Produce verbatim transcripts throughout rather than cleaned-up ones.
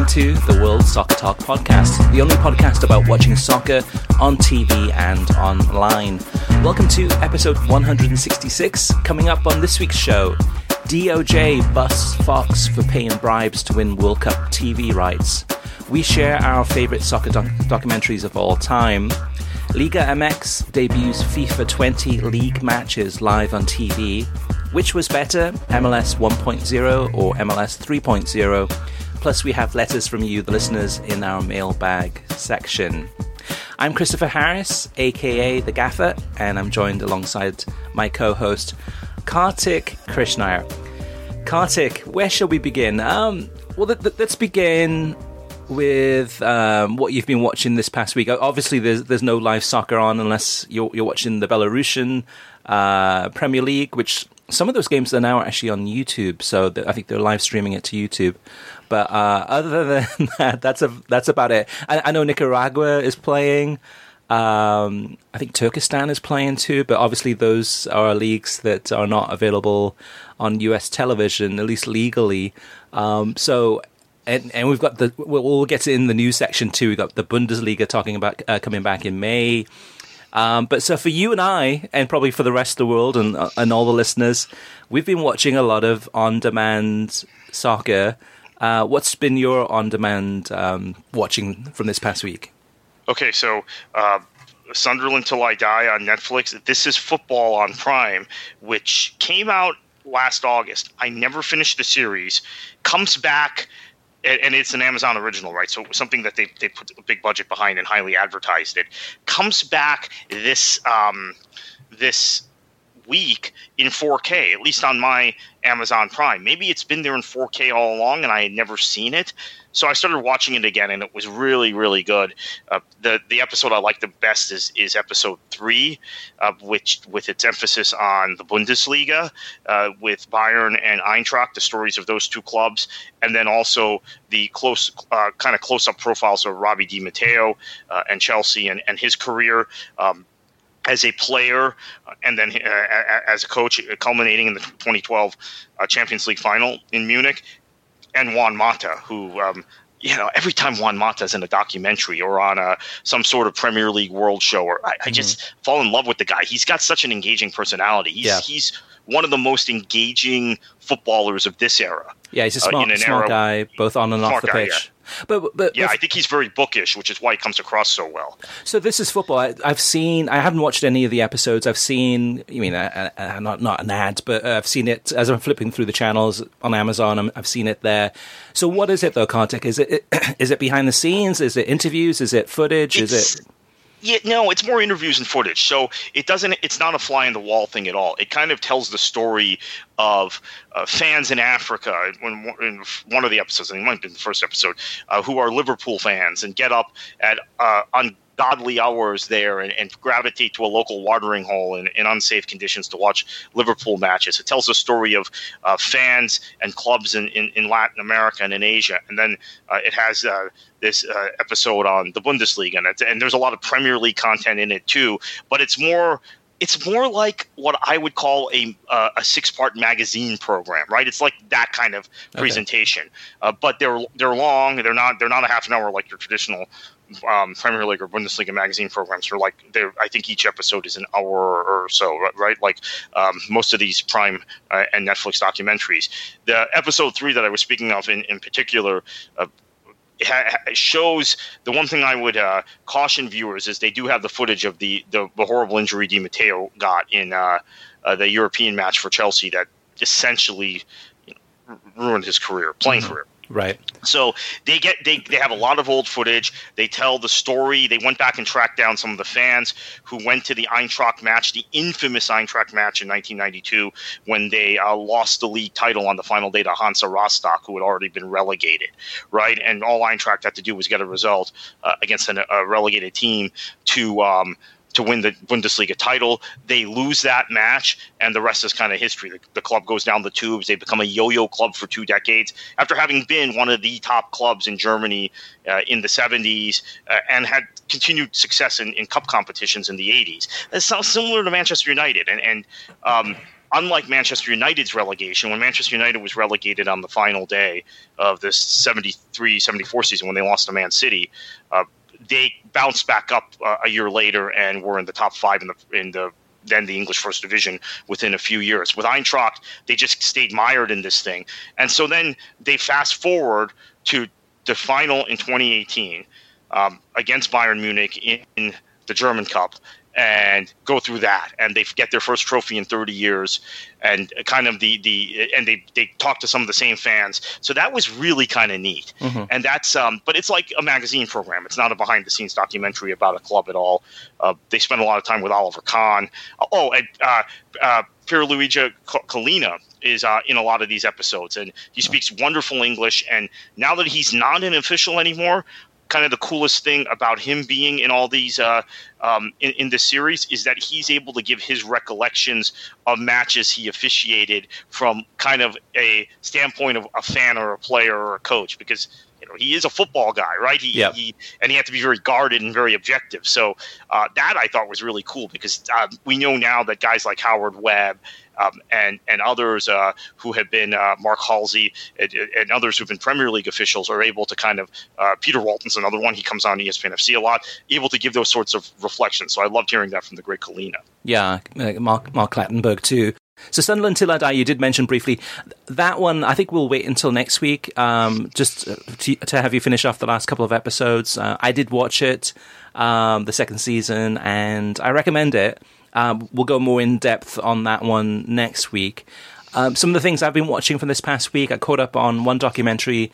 to the World Soccer Talk podcast, the only podcast about watching soccer on T V and online. Welcome to episode one hundred sixty-six. Coming up on this week's show, D O J busts Fox for paying bribes to win World Cup T V rights. We share our favourite soccer doc- documentaries of all time. Liga M X debuts FIFA twenty league matches live on T V. Which was better, M L S one point oh or M L S three point oh? Plus we have letters from you, the listeners, in our mailbag section. I'm Christopher Harris, aka The Gaffer, and I'm joined alongside my co-host, Kartik Krishnaiyer. Kartik, where shall we begin? Um, well, th- th- let's begin with um, what you've been watching this past week. Obviously, there's there's no live soccer on unless you're, you're watching the Belarusian uh, Premier League, which some of those games are now actually on YouTube, so I think they're live streaming it to YouTube. But uh, other than that, that's a, that's about it. I, I know Nicaragua is playing. Um, I think Turkestan is playing too, but obviously those are leagues that are not available on U S television, at least legally. Um, so, and, and we've got the, we'll, we'll get to it in the news section too. We've got the Bundesliga talking about uh, coming back in May. Um, but so for you and I, and probably for the rest of the world and uh, and all the listeners, we've been watching a lot of on-demand soccer. Uh, what's been your on-demand um, watching from this past week? Okay, so uh, Sunderland Till I Die on Netflix. This Is Football on Prime, which came out last August. I never finished the series. Comes back, and it's an Amazon original, right? So it was something that they, they put a big budget behind and highly advertised it. Comes back this um, this week in four K, at least on my Amazon Prime. Maybe it's been there in four K all along and I had never seen it. So I started watching it again, and it was really, really good. Uh, the the episode I like the best is is episode three, uh, which with its emphasis on the Bundesliga, uh, with Bayern and Eintracht, the stories of those two clubs, and then also the close uh, kind of close up profiles of Robbie Di Matteo uh, and Chelsea and, and his career. Um, as a player, uh, and then uh, as a coach, culminating in the twenty twelve uh, Champions League final in Munich, and Juan Mata, who, um, you know, every time Juan Mata's in a documentary or on a, some sort of Premier League World Show, or I, mm-hmm. I just fall in love with the guy. He's got such an engaging personality. He's, yeah. he's one of the most engaging footballers of this era. Yeah, he's a smart, uh, smart era, guy, both on and off the guy, pitch. Yeah. But, but yeah, if, I think he's very bookish, which is why he comes across so well. So this is football. I, I've seen. I haven't watched any of the episodes. I've seen. You mean uh, uh, not not an ad, but uh, I've seen it as I'm flipping through the channels on Amazon. I'm, I've seen it there. So what is it though, Kartik? Is it is it behind the scenes? Is it interviews? Is it footage? It's, is it? Yeah, no, it's more interviews and footage. So it doesn't. It's not a fly in the wall thing at all. It kind of tells the story of uh, fans in Africa. When in one of the episodes, I think it might have been the first episode, uh, who are Liverpool fans and get up at uh, ungodly hours there and, and gravitate to a local watering hole in, in unsafe conditions to watch Liverpool matches. It tells the story of uh, fans and clubs in, in, in Latin America and in Asia, and then uh, it has. Uh, this uh, episode on the Bundesliga, and, it's, and there's a lot of Premier League content in it too, but it's more it's more like what I would call a uh, a six-part magazine program, right? It's like that kind of presentation, okay. uh, but they're they're long. They're not they're not a half an hour like your traditional um, Premier League or Bundesliga magazine programs. They're like they're I think each episode is an hour or so, right? Like um, most of these Prime uh, and Netflix documentaries. The episode three that I was speaking of in in particular. Uh, It shows the one thing I would uh, caution viewers is they do have the footage of the, the, the horrible injury Di Matteo got in uh, uh, the European match for Chelsea that essentially you know, ruined his career, playing mm-hmm. career. Right. So they get they, they have a lot of old footage. They tell the story. They went back and tracked down some of the fans who went to the Eintracht match, the infamous Eintracht match in nineteen ninety-two, when they uh, lost the league title on the final day to Hansa Rostock, who had already been relegated, right? And all Eintracht had to do was get a result uh, against an, a relegated team to um, to win the Bundesliga title. They lose that match, and the rest is kind of history. The, the club goes down the tubes. They become a yo-yo club for two decades after having been one of the top clubs in Germany uh, in the seventies uh, and had continued success in, in cup competitions in the eighties. That sounds similar to Manchester United. And, and um, unlike Manchester United's relegation, when Manchester United was relegated on the final day of this seventy-three seventy-four season when they lost to Man City, uh, they bounced back up uh, a year later and were in the top five in the in the then the English First Division within a few years. With Eintracht, they just stayed mired in this thing. And so then they fast forward to the final in twenty eighteen um, against Bayern Munich in, in the German Cup, and go through that, and they get their first trophy in thirty years, and kind of the the and they they talk to some of the same fans. So that was really kind of neat, mm-hmm. and that's um. But it's like a magazine program. It's not a behind the scenes documentary about a club at all. Uh, they spend a lot of time with Oliver Kahn. Oh, and uh, uh, Pierluigi Collina is uh, in a lot of these episodes, and he speaks wonderful English. And now that he's not an official anymore, kind of the coolest thing about him being in all these uh, um, in, in this series is that he's able to give his recollections of matches he officiated from kind of a standpoint of a fan or a player or a coach, because you know he is a football guy, right? He, yep. he and he had to be very guarded and very objective. So uh, that I thought was really cool, because uh, we know now that guys like Howard Webb Um, and and others uh, who have been uh, Mark Halsey and, and others who've been Premier League officials are able to kind of uh, Peter Walton's another one. He comes on E S P N F C a lot, able to give those sorts of reflections. So I loved hearing that from the great Collina. Yeah, uh, Mark Mark Clattenburg too. So Sunderland Till I Die, you did mention briefly. That one, I think we'll wait until next week, um, just to, to have you finish off the last couple of episodes. Uh, I did watch it, um, the second season, and I recommend it. Um, we'll go more in depth on that one next week. Um, some of the things I've been watching from this past week, I caught up on one documentary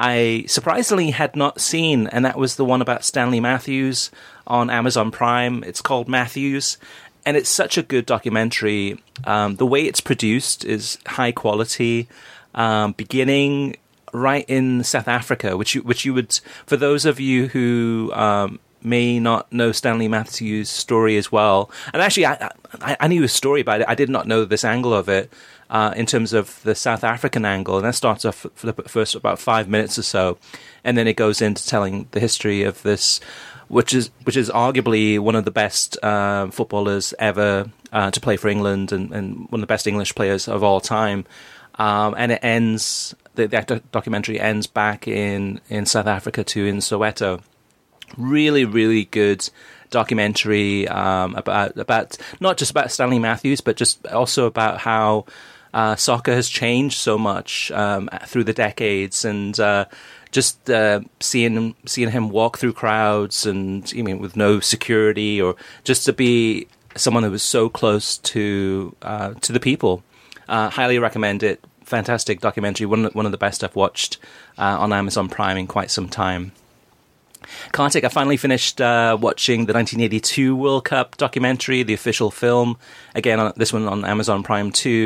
I surprisingly had not seen, and that was the one about Stanley Matthews on Amazon Prime. It's called Matthews, and it's such a good documentary. Um, the way it's produced is high quality, um, beginning right in South Africa, which you, which you would, for those of you who um, may not know Stanley Matthews' story as well. And actually, I, I, I knew his story, but I did not know this angle of it uh, in terms of the South African angle. And that starts off for the first about five minutes or so, and then it goes into telling the history of this, which is which is arguably one of the best uh, footballers ever uh, to play for England, and, and one of the best English players of all time. Um, and it ends, the, the documentary ends back in, in South Africa too, in Soweto. Really, really good documentary um, about about not just about Stanley Matthews, but just also about how uh, soccer has changed so much um, through the decades, and uh, just uh, seeing seeing him walk through crowds, and I mean with no security, or just to be someone who was so close to uh, to the people. Uh, highly recommend it. Fantastic documentary. One one of the best I've watched uh, on Amazon Prime in quite some time. Kartik, I finally finished uh, watching the nineteen eighty-two World Cup documentary, the official film. Again, on, this one on Amazon Prime too.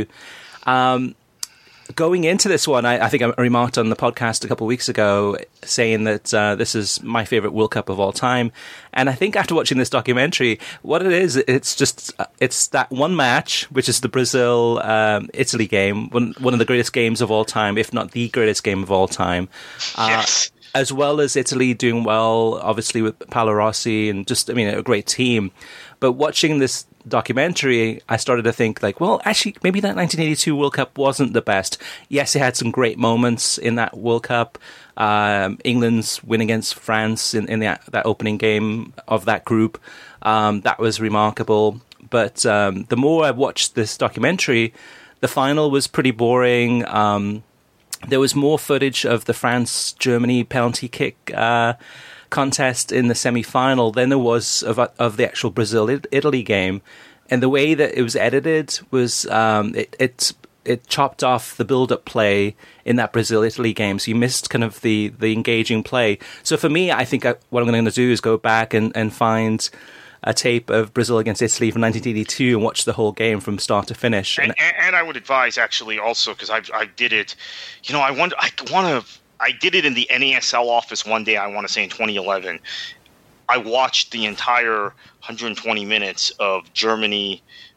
Um, going into this one, I, I think I remarked on the podcast a couple of weeks ago saying that uh, this is my favorite World Cup of all time. And I think after watching this documentary, what it is, it's just it's that one match, which is the Brazil um, Italy game, one, one of the greatest games of all time, if not the greatest game of all time. Uh, yes. As well as Italy doing well, obviously, with Paolo Rossi, and just, I mean, a great team. But watching this documentary, I started to think, like, well, actually, maybe that nineteen eighty-two World Cup wasn't the best. Yes, it had some great moments in that World Cup. Um, England's win against France in, in the, that opening game of that group, um, that was remarkable. But um, the more I watched this documentary, the final was pretty boring. Um There was more footage of the France-Germany penalty kick uh, contest in the semi-final than there was of of the actual Brazil-Italy game. And the way that it was edited was um, it, it it chopped off the build-up play in that Brazil-Italy game, so you missed kind of the, the engaging play. So for me, I think I, what I'm going to do is go back and, and find a tape of Brazil against Italy from nineteen eighty-two and watch the whole game from start to finish. And, and, and I would advise, actually, also, because I I did it, you know, I want I want to I did it in the N A S L office one day. I want to say in twenty eleven. I watched the entire one hundred twenty minutes of Germany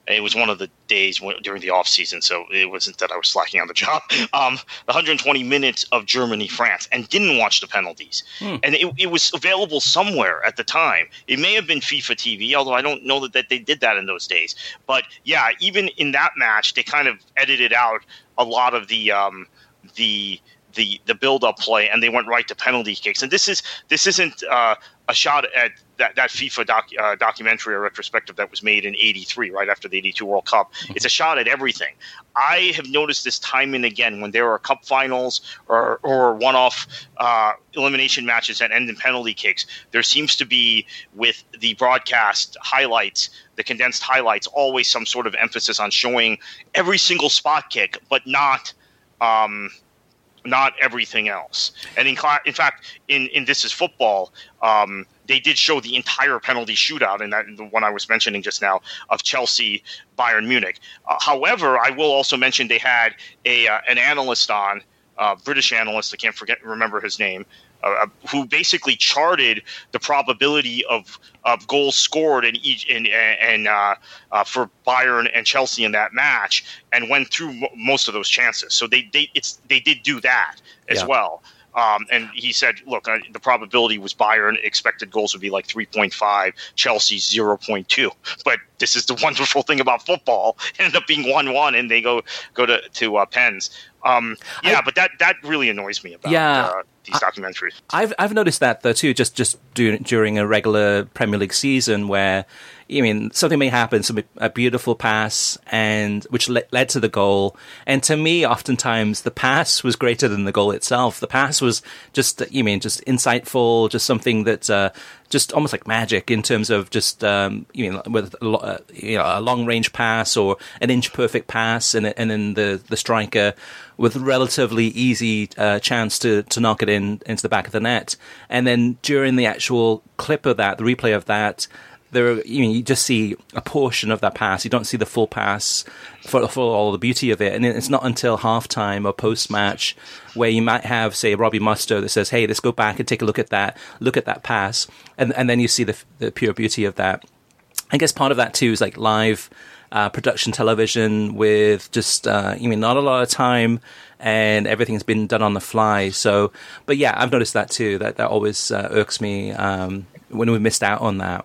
It was one of the days when, during the off season, so it wasn't that I was slacking on the job. Um, the one hundred twenty minutes of Germany France, and didn't watch the penalties. Hmm. And it, it was available somewhere at the time. It may have been FIFA T V, although I don't know that, that they did that in those days. But yeah, even in that match, they kind of edited out a lot of the um, the the the build-up play, and they went right to penalty kicks. And this is this isn't uh, a shot at that, that FIFA doc, uh, documentary or retrospective that was made in eighty-three, right after the eighty-two World Cup. Mm-hmm. It's a shot at everything. I have noticed this time and again when there are cup finals or, or one-off uh, elimination matches that end in penalty kicks, there seems to be, with the broadcast highlights, the condensed highlights, always some sort of emphasis on showing every single spot kick, but not um, not everything else. And in, in fact, in, in This Is Football, um, they did show the entire penalty shootout, and that the one I was mentioning just now, of Chelsea Bayern Munich. Uh, however, I will also mention they had a uh, an analyst on, uh, British analyst, I can't forget remember his name, uh, who basically charted the probability of, of goals scored in each in and uh, uh, for Bayern and Chelsea in that match, and went through m- most of those chances. So they they it's they did do that as yeah. well. Um, and he said, look, uh, the probability was Bayern expected goals would be like three point five, Chelsea zero point two. But this is the wonderful thing about football. It ended up being one one, and they go go to, to uh, pens. Um, yeah, I, but that, that really annoys me about yeah, uh, these documentaries. I've I've noticed that, though, too, just, just do, during a regular Premier League season where, I mean, something may happen, some a beautiful pass, and which le- led to the goal. And to me, oftentimes, the pass was greater than the goal itself. The pass was just, you mean, just insightful, just something that, uh, just almost like magic in terms of just, um, you know, with a, lo- you know, a long range pass or an inch perfect pass, and and then the the striker with relatively easy uh, chance to, to knock it in into the back of the net. And then during the actual clip of that, the replay of that, there are, you know, you just see a portion of that pass. You don't see the full pass for, for all the beauty of it. And it's not until halftime or post-match where you might have, say, Robbie Mustoe that says, hey, let's go back and take a look at that, look at that pass. And, and then you see the, the pure beauty of that. I guess part of that, too, is like live Uh, production television with just, uh, you mean, not a lot of time, and everything's been done on the fly. So, but yeah, I've noticed that too. That that always uh, irks me um, when we missed out on that.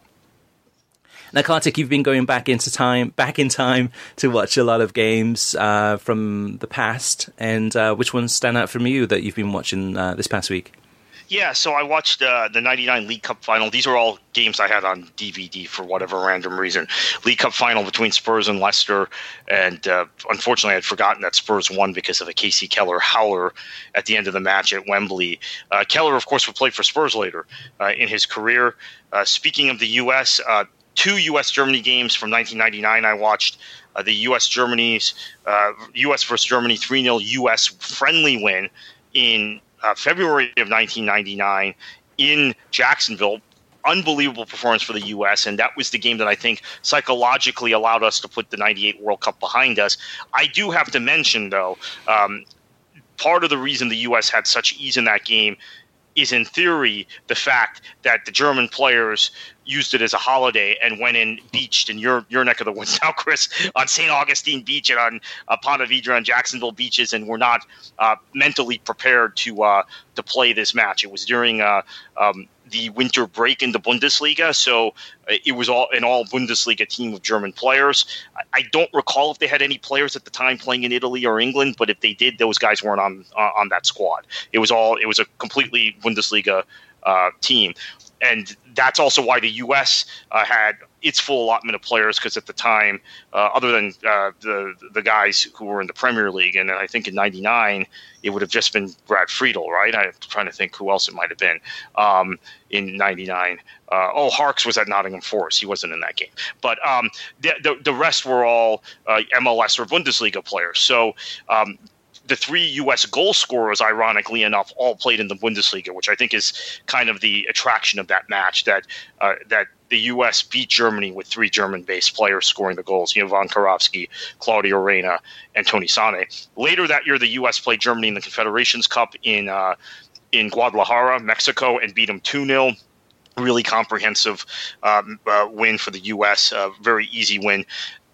Now, Kartik, you've been going back into time, back in time to watch a lot of games uh, from the past, and uh, which ones stand out from you that you've been watching uh, this past week? Yeah, so I watched uh, the ninety-nine League Cup final. These are all games I had on D V D for whatever random reason. League Cup final between Spurs and Leicester, and uh, unfortunately I'd forgotten that Spurs won because of a K C Keller howler at the end of the match at Wembley. Uh, Keller, of course, would play for Spurs later uh, in his career. Uh, speaking of the U S, uh, two U S Germany games from nineteen ninety-nine I watched. Uh, the U S Germany's uh, U S versus Germany three nil U S friendly win in Uh, February of nineteen ninety-nine in Jacksonville. Unbelievable performance for the U S, and that was the game that I think psychologically allowed us to put the ninety-eight World Cup behind us. I do have to mention, though, um, part of the reason the U S had such ease in that game is, in theory, the fact that the German players used it as a holiday and went in beached in your your neck of the woods now, Chris, on Saint Augustine Beach and on uh, Ponte Vedra and Jacksonville beaches, and were not uh, mentally prepared to uh, to play this match. It was during uh, um, the winter break in the Bundesliga, so it was all an all Bundesliga team of German players. I, I don't recall if they had any players at the time playing in Italy or England, but if they did, those guys weren't on uh, on that squad. It was all it was a completely Bundesliga uh, team. And that's also why the U S uh, had its full allotment of players, because at the time, uh, other than uh, the the guys who were in the Premier League, and I think in ninety-nine, it would have just been Brad Friedel, right? I'm trying to think who else it might have been um, in ninety-nine. Uh, oh, Harks was at Nottingham Forest. He wasn't in that game. But um, the, the, the rest were all uh, M L S or Bundesliga players. So um the three U S goal scorers, ironically enough, all played in the Bundesliga, which I think is kind of the attraction of that match, that uh, that the U S beat Germany with three German-based players scoring the goals, Jovan Karofsky, Claudio Reyna, and Tony Sane. Later that year, the U S played Germany in the Confederations Cup in uh, in Guadalajara, Mexico, and beat them two nil. Really comprehensive um, uh, win for the U S, uh, very easy win.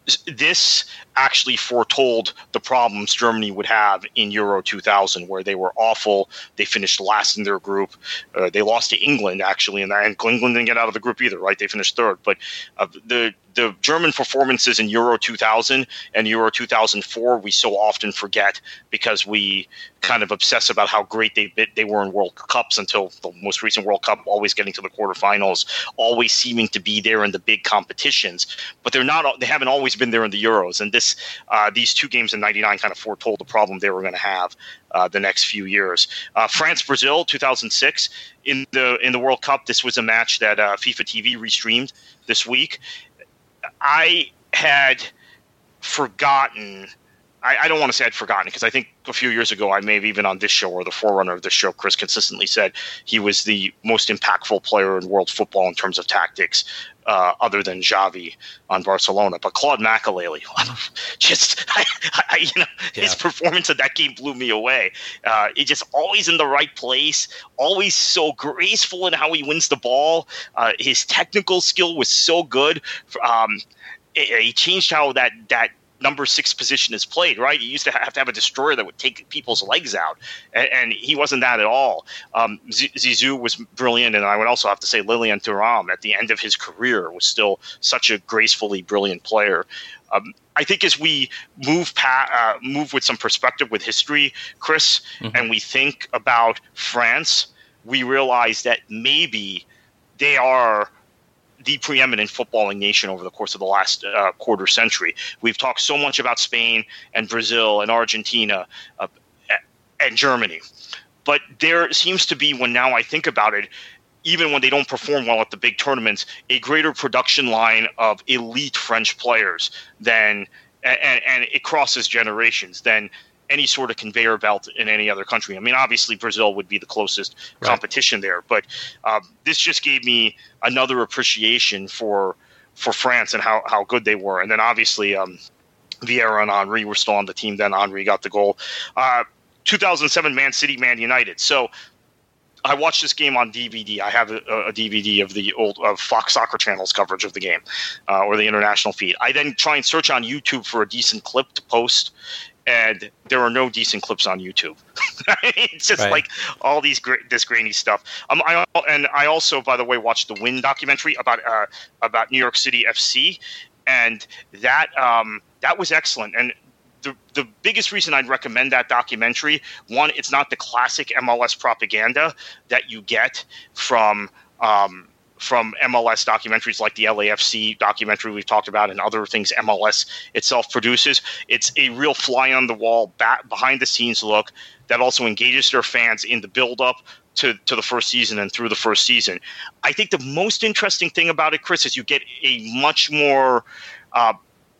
this actually foretold the problems Germany would have in Euro two thousand, where they were awful. They finished last in their group. Uh, they lost to England, actually, and, and England didn't get out of the group either, right? They finished third. But uh, the the German performances in Euro two thousand and Euro two thousand four, we so often forget because we kind of obsess about how great they they were in World Cups until the most recent World Cup, always getting to the quarterfinals, always seeming to be there in the big competitions. But they're not. They haven't always been there in the Euros, and this uh, these two games in ninety-nine kind of foretold the problem they were going to have uh, the next few years. Uh, France Brazil two thousand six in the in the World Cup. This was a match that uh, FIFA T V restreamed this week. I had forgotten. I, I don't want to say I'd forgotten because I think a few years ago I may have even on this show or the forerunner of this show, Chris consistently said he was the most impactful player in world football in terms of tactics, uh, other than Xavi on Barcelona. But Claude Makélélé, just I, I, you know, yeah. his performance in that game blew me away. Uh, he's just always in the right place, always so graceful in how he wins the ball. Uh, his technical skill was so good. Um, it, he changed how that that. number six position is played, right? You used to have to have a destroyer that would take people's legs out, and, and he wasn't that at all. Um, Zizou was brilliant, and I would also have to say Lilian Thuram at the end of his career was still such a gracefully brilliant player. Um, I think as we move pa- uh, move with some perspective with history, Chris, mm-hmm. and we think about France, we realize that maybe they are the preeminent footballing nation over the course of the last uh, quarter century. We've talked so much about Spain and Brazil and Argentina uh, and Germany. But there seems to be, when now I think about it, even when they don't perform well at the big tournaments, a greater production line of elite French players than, and, and it crosses generations, than any sort of conveyor belt in any other country. I mean, obviously Brazil would be the closest right. competition there, but um, this just gave me another appreciation for for France and how, how good they were. And then obviously um, Vieira and Henry were still on the team then. Henry got the goal. Uh, two thousand seven Man City, Man United. So I watched this game on D V D. I have a, a D V D of the old of Fox Soccer Channel's coverage of the game, uh, or the international feed. I then try and search on YouTube for a decent clip to post, and there are no decent clips on YouTube. It's just right. like all these gra- this grainy stuff. Um, I and I also, by the way, watched the Win documentary about uh, about New York City F C, and that um, that was excellent. And the the biggest reason I'd recommend that documentary, one, it's not the classic M L S propaganda that you get from um, from M L S documentaries like the L A F C documentary we've talked about and other things M L S itself produces. It's a real fly-on-the-wall, back, behind-the-scenes look that also engages their fans in the build-up to, to the first season and through the first season. I think the most interesting thing about it, Chris, is you get a much more, uh,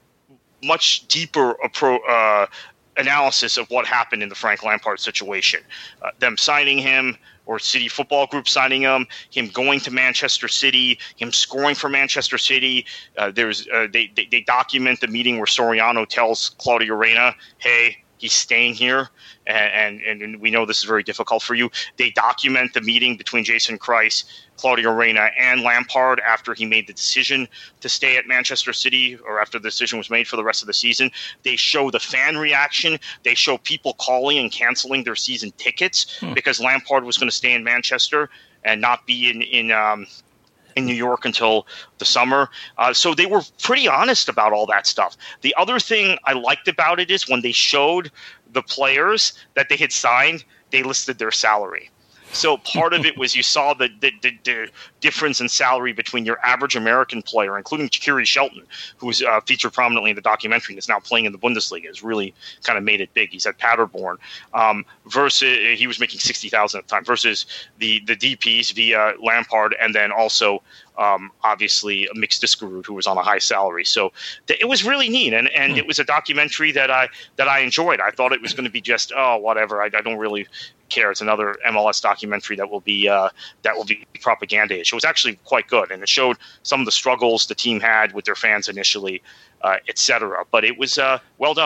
much deeper appro- uh, analysis of what happened in the Frank Lampard situation. Uh, them signing him, or City Football Group signing him, him going to Manchester City, him scoring for Manchester City. Uh, there's uh, they, they they document the meeting where Soriano tells Claudio Reyna, "Hey, he's staying here, and, and and we know this is very difficult for you." They document the meeting between Jason Kreis, Claudio Reyna, and Lampard after he made the decision to stay at Manchester City, or after the decision was made for the rest of the season. They show the fan reaction. They show people calling and canceling their season tickets hmm. because Lampard was going to stay in Manchester and not be in in um, in New York until the summer. Uh, so they were pretty honest about all that stuff. The other thing I liked about it is when they showed the players that they had signed, they listed their salary. So part of it was you saw the, the, the, the difference in salary between your average American player, including Kiri Shelton, who was uh, featured prominently in the documentary and is now playing in the Bundesliga. Has really kind of made it big. He's at Paderborn. Um, versus he was making sixty thousand dollars at the time. Versus the the D Ps via Lampard, and then also um, obviously Mix Diskerud, who was on a high salary. So th- it was really neat, and and it was a documentary that I that I enjoyed. I thought it was going to be just oh whatever. I, I don't really care. It's another M L S documentary that will be uh, that will be propaganda-ish. It was actually quite good, and it showed some of the struggles the team had with their fans initially, uh, et cetera. But it was uh, well done.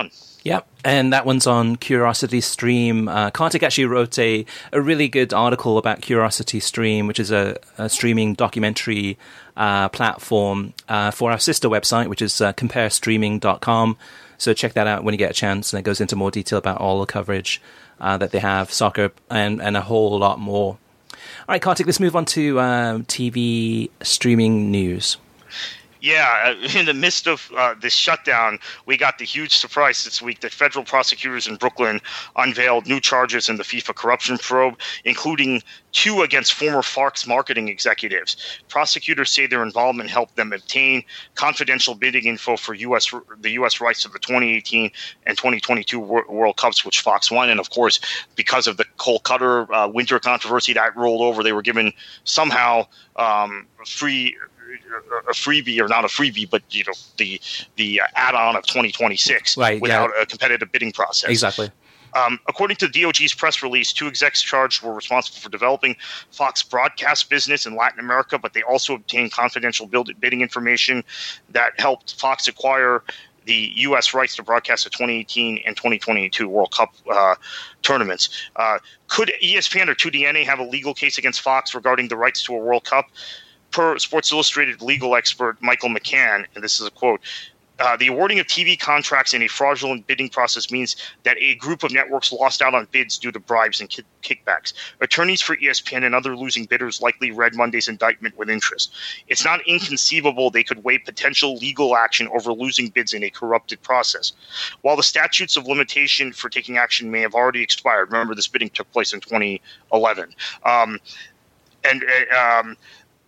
Yep, and that one's on Curiosity Stream. Uh, Kartik actually wrote a, a really good article about Curiosity Stream, which is a, a streaming documentary uh, platform uh, for our sister website, which is uh, compare streaming dot com. So check that out when you get a chance, and it goes into more detail about all the coverage uh, that they have, soccer, and, and a whole lot more. All right, Kartik, let's move on to uh, T V streaming news. Yeah, in the midst of uh, this shutdown, we got the huge surprise this week that federal prosecutors in Brooklyn unveiled new charges in the FIFA corruption probe, including two against former Fox marketing executives. Prosecutors say their involvement helped them obtain confidential bidding info for U S the U S rights to the twenty eighteen and twenty twenty-two World Cups, which Fox won. And of course, because of the Cole Cutter uh, winter controversy that rolled over, they were given somehow um, free. a freebie, or not a freebie, but you know the the add-on of twenty twenty-six, right, without yeah. a competitive bidding process. Exactly. Um, according to the D O G's press release, two execs charged were responsible for developing Fox broadcast business in Latin America, but they also obtained confidential build- bidding information that helped Fox acquire the U S rights to broadcast the twenty eighteen and twenty twenty-two World Cup uh, tournaments. Uh, could E S P N or two D N A have a legal case against Fox regarding the rights to a World Cup? Per Sports Illustrated legal expert Michael McCann, and this is a quote, uh, the awarding of T V contracts in a fraudulent bidding process means that a group of networks lost out on bids due to bribes and kick- kickbacks. Attorneys for E S P N and other losing bidders likely read Monday's indictment with interest. It's not inconceivable they could weigh potential legal action over losing bids in a corrupted process. While the statutes of limitation for taking action may have already expired, remember this bidding took place in twenty eleven, um, and uh, um,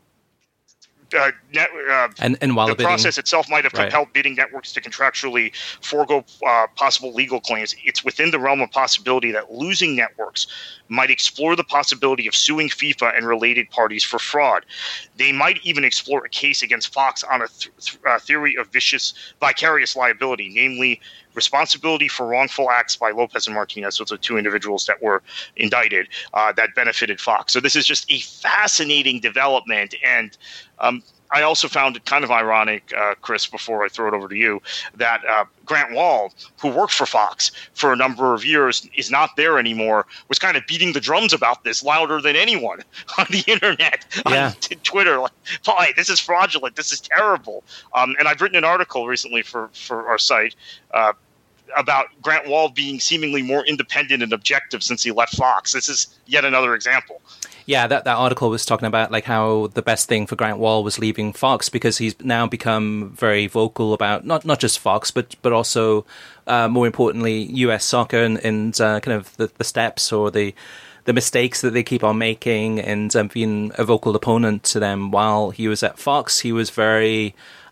Uh, net, uh, and, and while the, the process bidding, itself might have right. compelled bidding networks to contractually forego uh, possible legal claims. It's within the realm of possibility that losing networks might explore the possibility of suing FIFA and related parties for fraud. They might even explore a case against Fox on a th- th- uh, theory of vicious vicarious liability, namely responsibility for wrongful acts by Lopez and Martinez. Those are two individuals that were indicted uh, that benefited Fox. So this is just a fascinating development. And um, I also found it kind of ironic, uh, Chris, before I throw it over to you, that uh, Grant Wahl, who worked for Fox for a number of years, is not there anymore, was kind of beating the drums about this louder than anyone on the internet, yeah. on t- Twitter. Like, boy, this is fraudulent. This is terrible. Um, and I've written an article recently for, for our site uh, about Grant Wahl being seemingly more independent and objective since he left Fox. This is yet another example. Yeah, that, that article was talking about like how the best thing for Grant Wahl was leaving Fox, because he's now become very vocal about not, not just Fox, but but also uh, more importantly U S soccer and, and uh, kind of the, the steps or the the mistakes that they keep on making, and um, being a vocal opponent to them. While he was at Fox, he was very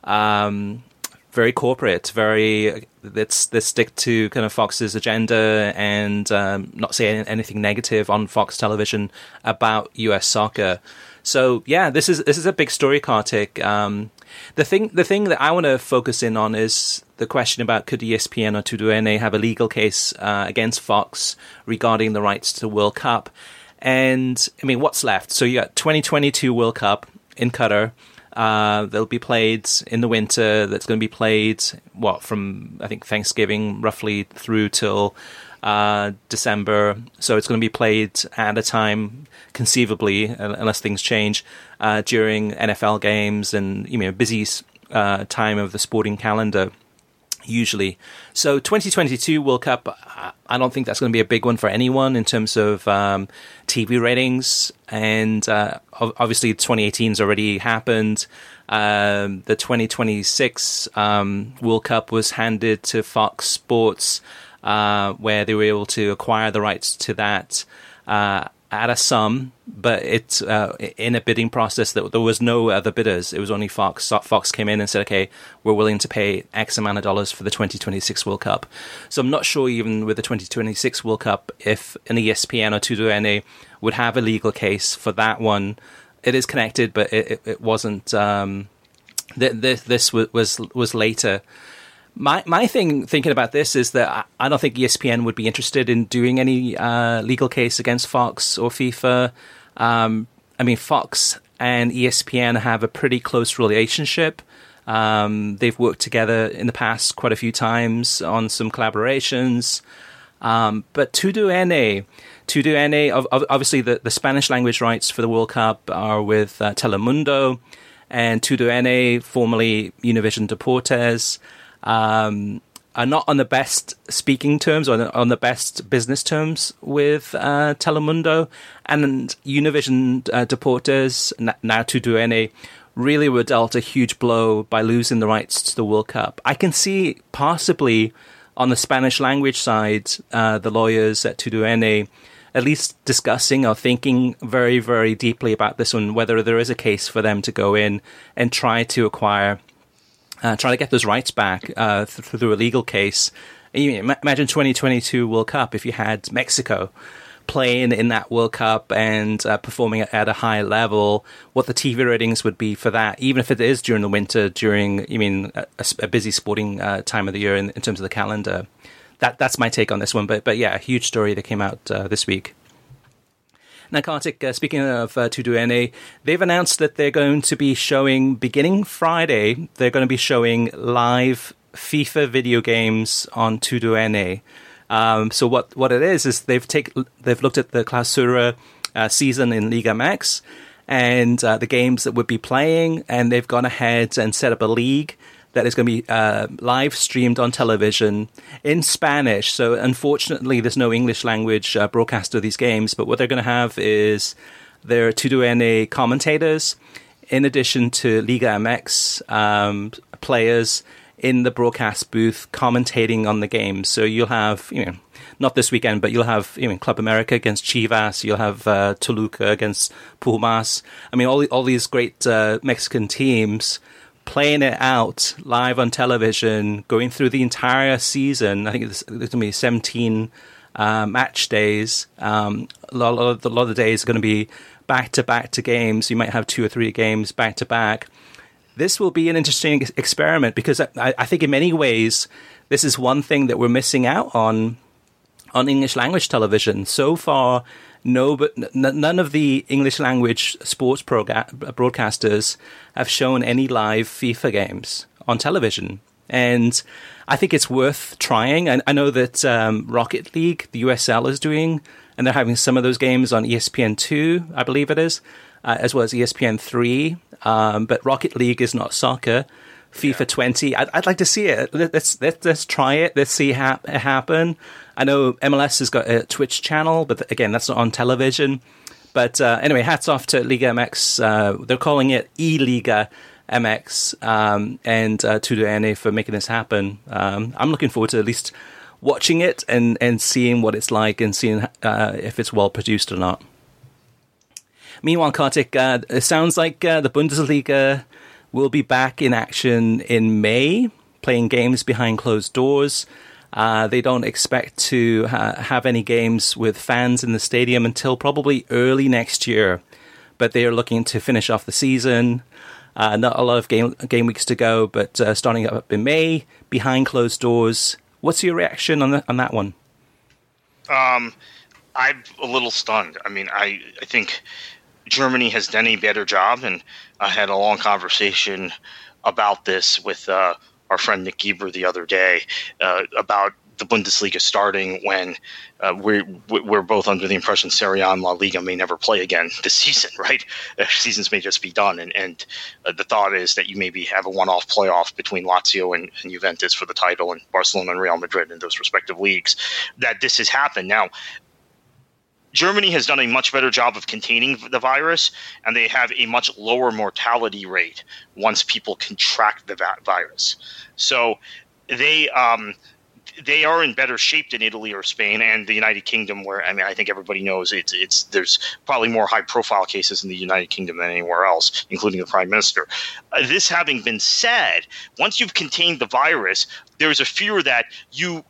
um, very corporate, very let's let's stick to kind of Fox's agenda and um, not say anything negative on Fox television about U S soccer. So yeah, this is this is a big story, Kartik. Um, the thing the thing that I want to focus in on is the question about could E S P N or two D N A have a legal case uh, against Fox regarding the rights to the World Cup. And I mean, what's left? So you got twenty twenty-two World Cup in Qatar. Uh, they'll be played in the winter. That's going to be played, what, from, I think, Thanksgiving roughly through till uh, December. So it's going to be played at a time, conceivably, unless things change, uh, during N F L games and, you know, busy uh, time of the sporting calendar, usually. So twenty twenty-two World Cup, I don't think that's going to be a big one for anyone in terms of um, T V ratings. And uh, obviously twenty eighteen's already happened. Um, the twenty twenty-six um, World Cup was handed to Fox Sports, uh, where they were able to acquire the rights to that uh, at a sum, but it's uh, in a bidding process that there was no other bidders. It was only Fox. Fox came in and said, okay, we're willing to pay X amount of dollars for the twenty twenty-six World Cup. So I'm not sure even with the twenty twenty-six World Cup if an E S P N or two D N A would have a legal case for that one. It is connected, but it, it, it wasn't. Um, th- th- this was, was was later. My my thing thinking about this is that I, I don't think E S P N would be interested in doing any uh, legal case against Fox or FIFA. Um, I mean, Fox and E S P N have a pretty close relationship. Um, they've worked together in the past quite a few times on some collaborations. Um, but Tudo Ene, Tudo Ene, obviously the, the Spanish language rights for the World Cup are with uh, Telemundo, and Tudo Ene, formerly Univision Deportes, um, are not on the best speaking terms or on the best business terms with uh, Telemundo, and Univision uh, Deportes, now Tudo Ene, really were dealt a huge blow by losing the rights to the World Cup. I can see possibly on the Spanish language side, uh, the lawyers at Tudo Ene at least discussing or thinking very, very deeply about this one, whether there is a case for them to go in and try to acquire, uh, try to get those rights back uh, th- through a legal case. You know, imagine twenty twenty-two World Cup if you had Mexico playing in that World Cup and uh, performing at a high level, what the T V ratings would be for that, even if it is during the winter, during, you mean, a, a busy sporting uh, time of the year in, in terms of the calendar. That That's my take on this one. But, but yeah, a huge story that came out uh, this week. Now, Kartik, uh, speaking of uh, Tudo Ene, they've announced that they're going to be showing, beginning Friday, they're going to be showing live FIFA video games on Tudo Ene. Um, so what, what it is is they've take they've looked at the Clausura uh, season in Liga M X and uh, the games that would be playing, and they've gone ahead and set up a league that is going to be uh, live streamed on television in Spanish. So unfortunately, there's no English language uh, broadcast of these games, but what they're going to have is their Tudo Ene commentators, in addition to Liga M X um, players in the broadcast booth commentating on the games. So you'll have, you know, not this weekend, but you'll have, you know, Club America against Chivas. You'll have uh, Toluca against Pumas. I mean, all all these great uh, Mexican teams playing it out live on television, going through the entire season. I think there's, there's going to be seventeen uh, match days. Um, a, lot of, a lot of the days are going to be back-to-back to games. You might have two or three games back-to-back. This will be an interesting ex- experiment because I, I think in many ways this is one thing that we're missing out on on English language television. So far, no, but n- none of the English language sports proga- broadcasters have shown any live FIFA games on television. And I think it's worth trying. And I know that um, Rocket League, the U S L, is doing, and they're having some of those games on E S P N two, I believe it is, uh, as well as E S P N three. Um, but Rocket League is not soccer. FIFA yeah. twenty, I'd, I'd like to see it. Let's, let's, let's try it. Let's see ha- it happen. I know M L S has got a Twitch channel, but again, that's not on television. But uh, anyway, hats off to Liga M X. Uh, they're calling it E-Liga M X um, and uh, Tudo Ene for making this happen. Um, I'm looking forward to at least watching it and, and seeing what it's like and seeing uh, if it's well produced or not. Meanwhile, Kartik, uh, it sounds like uh, the Bundesliga will be back in action in May, playing games behind closed doors. Uh, they don't expect to ha- have any games with fans in the stadium until probably early next year. But they are looking to finish off the season. Uh, not a lot of game game weeks to go, but uh, starting up in May, behind closed doors. What's your reaction on, the, on that one? Um, I'm a little stunned. I mean, I, I think Germany has done a better job, and I had a long conversation about this with uh, our friend Nick Gieber the other day uh, about the Bundesliga starting when uh, we're we're both under the impression Serie A and La Liga may never play again this season, right? Uh, seasons may just be done, and and uh, the thought is that you maybe have a one-off playoff between Lazio and, and Juventus for the title, and Barcelona and Real Madrid in those respective leagues. That this has happened now. Germany has done a much better job of containing the virus, and they have a much lower mortality rate once people contract the va- virus. So they um, they are in better shape than Italy or Spain and the United Kingdom, where I mean I think everybody knows it's it's there's probably more high profile cases in the United Kingdom than anywhere else, including the Prime Minister. Uh, this having been said, once you've contained the virus, there's a fear that you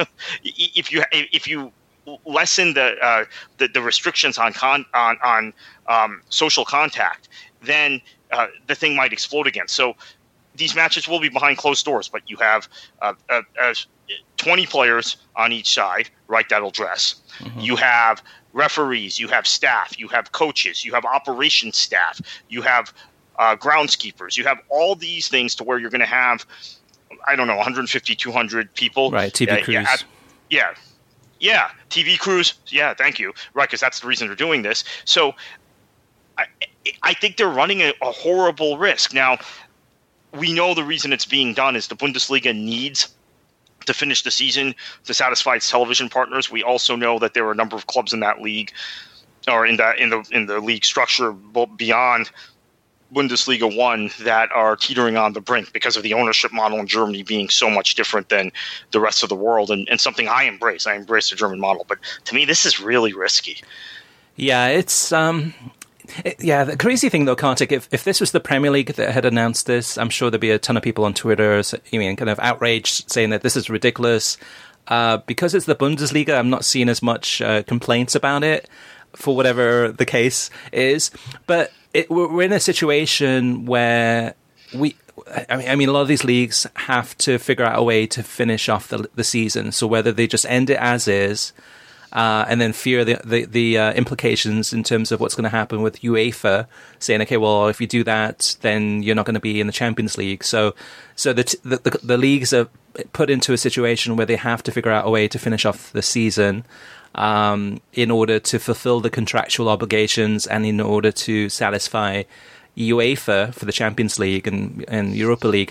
if you if you lessen the, uh, the the restrictions on con- on on um, social contact, then uh, the thing might explode again. So these matches will be behind closed doors, but you have uh, uh, uh, twenty players on each side, right? That'll dress. Mm-hmm. You have referees, you have staff, you have coaches, you have operations staff, you have uh, groundskeepers. You have all these things to where you're going to have, I don't know, one hundred fifty, two hundred people. Right, T V uh, crews. Yeah, at, yeah, yeah, T V crews. Yeah, thank you. Right, because that's the reason they're doing this. So I, I think they're running a, a horrible risk. Now, we know the reason it's being done is the Bundesliga needs to finish the season to satisfy its television partners. We also know that there are a number of clubs in that league, or in that in the in the league structure beyond Bundesliga one, that are teetering on the brink because of the ownership model in Germany being so much different than the rest of the world, and, and something I embrace. I embrace the German model, but to me, this is really risky. Yeah, it's um, it, yeah. The crazy thing though, Kartik, if if this was the Premier League that had announced this, I'm sure there'd be a ton of people on Twitter, I mean, kind of outraged, saying that this is ridiculous. Uh, because it's the Bundesliga, I'm not seeing as much uh, complaints about it, for whatever the case is. But it, we're in a situation where we, I mean, I mean, a lot of these leagues have to figure out a way to finish off the, the season. So whether they just end it as is, uh, and then fear the the, the uh, implications in terms of what's going to happen with UEFA saying, okay, well, if you do that, then you're not going to be in the Champions League. So, so the t- the, the, the leagues are put into a situation where they have to figure out a way to finish off the season, um, in order to fulfill the contractual obligations and in order to satisfy UEFA for the Champions League and, and Europa League.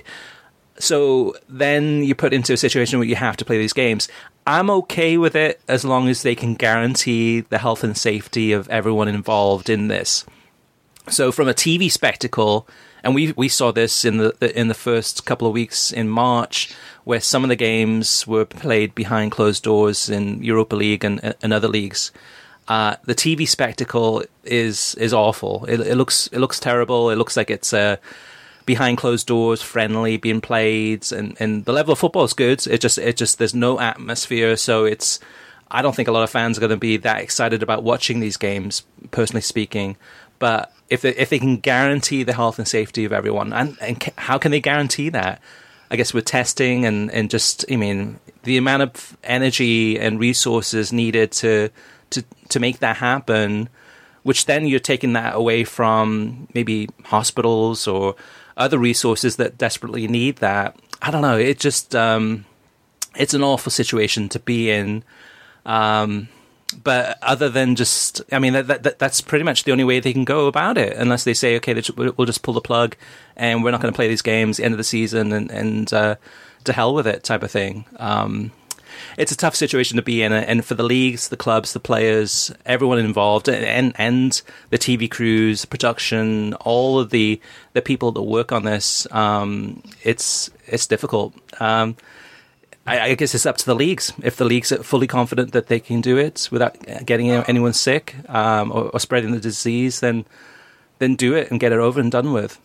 So then you put into a situation where you have to play these games. I'm okay with it as long as they can guarantee the health and safety of everyone involved in this. So from a T V spectacle, and we we saw this in the in the first couple of weeks in March, where some of the games were played behind closed doors in Europa League and, and other leagues. Uh, the T V spectacle is is awful. It, it looks it looks terrible. It looks like it's uh, behind closed doors, friendly, being played, and, and the level of football is good. It just it just there's no atmosphere, so it's. I don't think a lot of fans are going to be that excited about watching these games, personally speaking. But if they, if they can guarantee the health and safety of everyone, and, and ca- how can they guarantee that? I guess with testing and, and just, I mean, the amount of energy and resources needed to to to make that happen, which then you're taking that away from maybe hospitals or other resources that desperately need that. I don't know. It just um, it's an awful situation to be in. Um, but other than just, I mean, that, that that's pretty much the only way they can go about it, unless they say, okay, we'll just pull the plug and we're not going to play these games end of the season and, and uh, to hell with it type of thing. Um, it's a tough situation to be in, and for the leagues, the clubs, the players, everyone involved, and and the T V crews, production, all of the the people that work on this, um, it's it's difficult. Um, I guess it's up to the leagues. If the leagues are fully confident that they can do it without getting anyone sick um, or, or spreading the disease, then then do it and get it over and done with.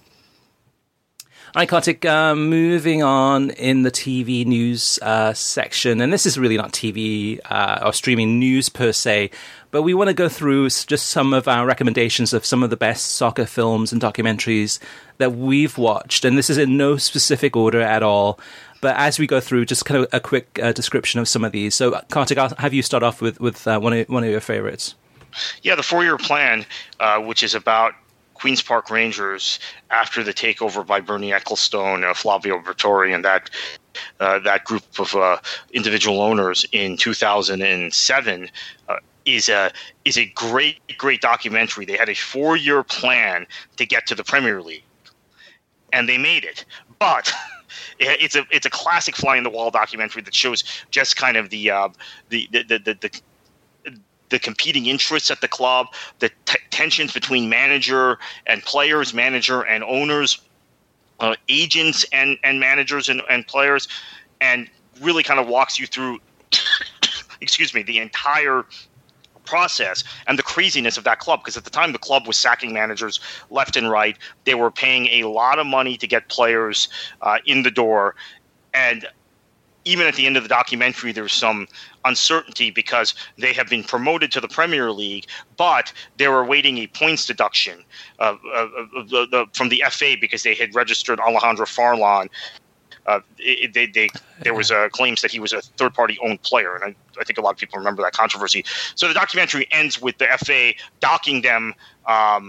All right, Kartik, uh, moving on in the T V news uh, section, and this is really not T V uh, or streaming news per se, but we want to go through just some of our recommendations of some of the best soccer films and documentaries that we've watched, and this is in no specific order at all. But as we go through, just kind of a quick uh, description of some of these. So, Kartik, I'll have you start off with, with uh, one, of, one of your favorites. Yeah, The Four-Year Plan, uh, which is about Queen's Park Rangers after the takeover by Bernie Ecclestone, uh, Flavio Briatore, and that uh, that group of uh, individual owners in two thousand seven, uh, is a is a great, great documentary. They had a four-year plan to get to the Premier League, and they made it. But it's a it's a classic fly in the wall documentary that shows just kind of the uh, the, the, the the the the competing interests at the club, the t- tensions between manager and players, manager and owners, uh, agents and, and managers and, and players, and really kind of walks you through, excuse me, the entire process and the craziness of that club, because at the time the club was sacking managers left and right. They were paying a lot of money to get players uh, in the door, and even at the end of the documentary there's some uncertainty because they have been promoted to the Premier League, but they were awaiting a points deduction uh, uh, uh, uh, from the F A because they had registered Alejandro Farlan. Uh, it, they, they, there was uh, claims that he was a third-party owned player, and I, I think a lot of people remember that controversy. So the documentary ends with the F A docking them um,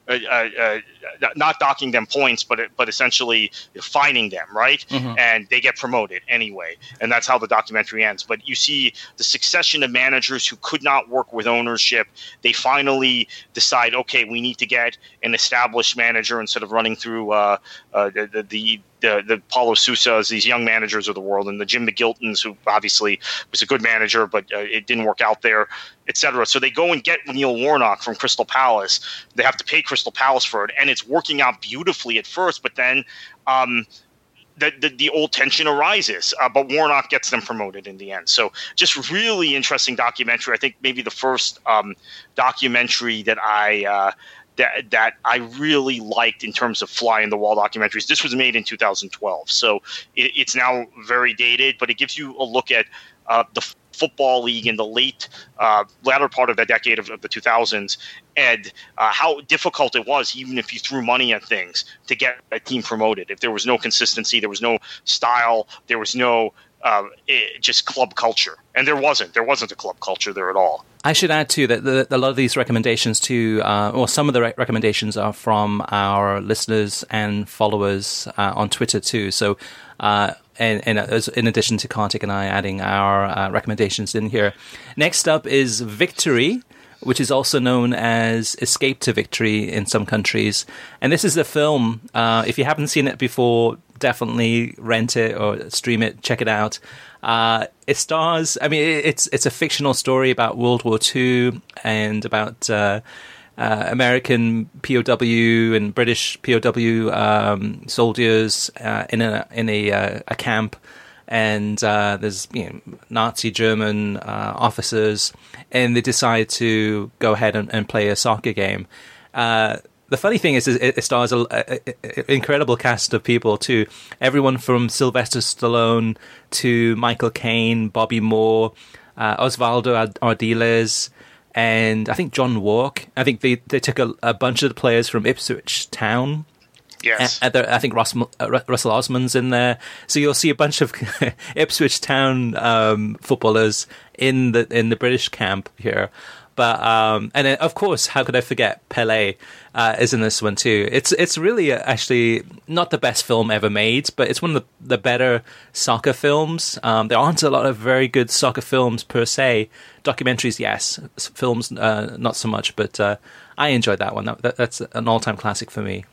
uh, uh, not docking them points, but but essentially fining them, right? Mm-hmm. And they get promoted anyway, and that's how the documentary ends. But you see the succession of managers who could not work with ownership. They finally decide, okay, we need to get an established manager instead of running through uh, uh, the, the, the The, the Paulo Sousas, these young managers of the world, and the Jim McGiltons, who obviously was a good manager, but uh, it didn't work out there, et cetera. So they go and get Neil Warnock from Crystal Palace. They have to pay Crystal Palace for it, and it's working out beautifully at first, but then um, the, the, the old tension arises. Uh, but Warnock gets them promoted in the end. So just really interesting documentary. I think maybe the first um, documentary that I uh, – That, that I really liked in terms of fly-in-the-wall documentaries. This was made in two thousand twelve, so it, it's now very dated, but it gives you a look at uh, the f- football league in the late, uh, latter part of the decade of, of the two thousands, and uh, how difficult it was, even if you threw money at things, to get a team promoted. If there was no consistency, there was no style, there was no uh, it, just club culture. And there wasn't. There wasn't a club culture there at all. I should add, too, that the, a lot of these recommendations, too, uh, or some of the re- recommendations are from our listeners and followers uh, on Twitter, too. So, uh, and, and as, in addition to Kartik and I adding our uh, recommendations in here. Next up is Victory, which is also known as Escape to Victory in some countries. And this is a film, uh, if you haven't seen it before, definitely rent it or stream it, check it out. Uh, it stars, I mean, it's it's a fictional story about World War Two and about uh, uh, American P O W and British P O W um, soldiers uh, in a in a, uh, a camp. And uh, there's you know, Nazi German uh, officers, and they decide to go ahead and, and play a soccer game. Uh, the funny thing is, it, it stars an incredible cast of people too. Everyone from Sylvester Stallone to Michael Caine, Bobby Moore, uh, Osvaldo Ardiles, and I think John Walk. I think they, they took a, a bunch of the players from Ipswich Town. Yes. And, and I think Ross, uh, Russell Osman's in there. So you'll see a bunch of Ipswich Town um, footballers in the in the British camp here. But um, and then, of course, how could I forget Pelé uh, is in this one too. It's it's really actually not the best film ever made, but it's one of the, the better soccer films. Um, there aren't a lot of very good soccer films per se. Documentaries, yes. Films, uh, not so much. But uh, I enjoyed that one. That, that's an all-time classic for me.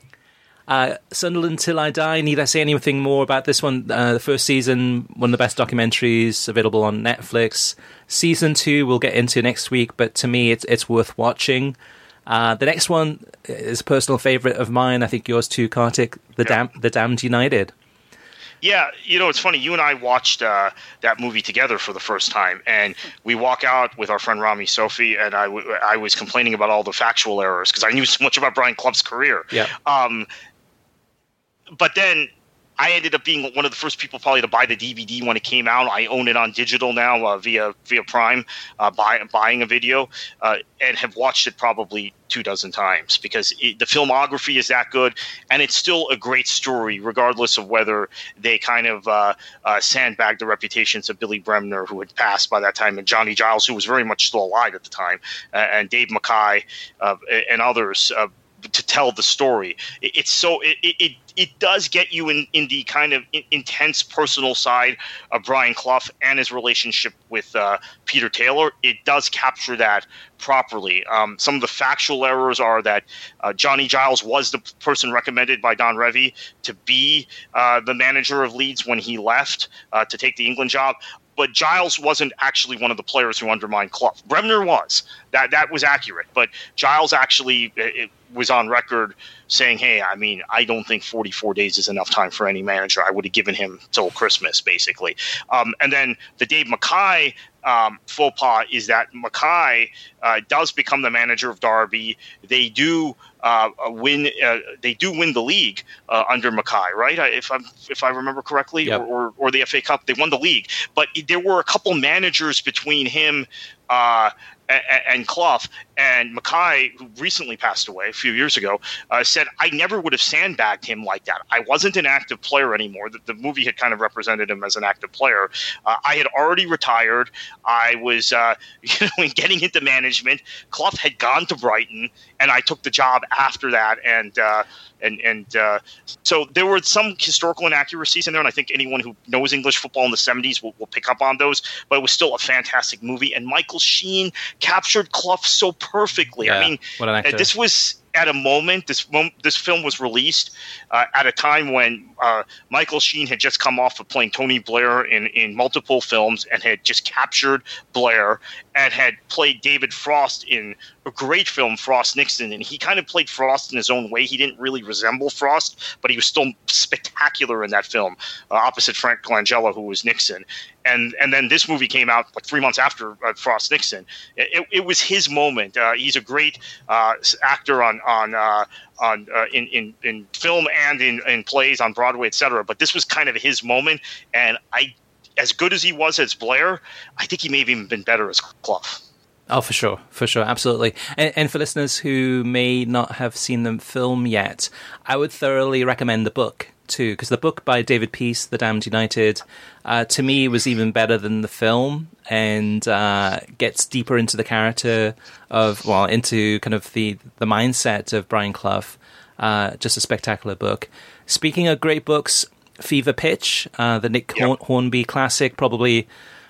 Uh, Sunderland Till I Die. Need I say anything more about this one? Uh, the first season, one of the best documentaries available on Netflix. Season two we'll get into next week, but to me it's it's worth watching. Uh, the next one is a personal favourite of mine. I think yours too, Kartik. The yeah. Dam- The Damned United. Yeah, you know, it's funny. You and I watched uh, that movie together for the first time, and we walk out with our friend Rami Sofi, and I, w- I was complaining about all the factual errors because I knew so much about Brian Clough's career. Yeah. Um, But then I ended up being one of the first people probably to buy the D V D when it came out. I own it on digital now uh, via via Prime, uh, buy, buying a video, uh, and have watched it probably two dozen times because it, the filmography is that good, and it's still a great story, regardless of whether they kind of uh, uh, sandbagged the reputations of Billy Bremner, who had passed by that time, and Johnny Giles, who was very much still alive at the time, uh, and Dave Mackay uh, and others. Uh, to tell the story. It's so it it, it does get you in, in the kind of intense personal side of Brian Clough and his relationship with uh, Peter Taylor. It does capture that properly. Um, some of the factual errors are that uh, Johnny Giles was the person recommended by Don Revie to be uh, the manager of Leeds when he left uh, to take the England job. But Giles wasn't actually one of the players who undermined Clough. Bremner was. That that was accurate. But Giles actually it, was on record saying, hey, I mean, I don't think forty-four days is enough time for any manager. I would have given him till Christmas, basically. Um, and then the Dave Mackay um, faux pas is that Mackay uh, does become the manager of Derby. They do uh, win. Uh, they do win the league uh, under Mackay, right? If I if I remember correctly, yep. or, or or the F A Cup. They won the league, but there were a couple managers between him Uh, and Clough, And Mackay, who recently passed away a few years ago, uh, said, I never would have sandbagged him like that. I wasn't an active player anymore. The, the movie had kind of represented him as an active player. Uh, I had already retired. I was uh, you know, getting into management. Clough had gone to Brighton, and I took the job after that. And uh, and and uh, so there were some historical inaccuracies in there, and I think anyone who knows English football in the seventies will, will pick up on those. But it was still a fantastic movie, and Michael Sheen captured Clough so perfectly. Yeah, I mean, what an actor. This was at a moment. This mom- this film was released uh, at a time when uh, Michael Sheen had just come off of playing Tony Blair in, in multiple films and had just captured Blair and had played David Frost in a great film, Frost Nixon. And he kind of played Frost in his own way. He didn't really resemble Frost, but he was still spectacular in that film, uh, opposite Frank Langella, who was Nixon. And and then this movie came out like three months after uh, Frost Nixon. It, it was his moment. Uh, he's a great uh, actor on on uh, on uh, in, in in film and in, in plays on Broadway, et cetera. But this was kind of his moment. And I, as good as he was as Blair, I think he may have even been better as Clough. Oh, for sure, for sure, absolutely. And, and for listeners who may not have seen the film yet, I would thoroughly recommend the book too, because the book by David Peace, The Damned United, uh, to me was even better than the film, and uh, gets deeper into the character of, well, into kind of the, the mindset of Brian Clough. Uh, just a spectacular book. Speaking of great books, Fever Pitch, uh, the Nick yep. Hornby classic, probably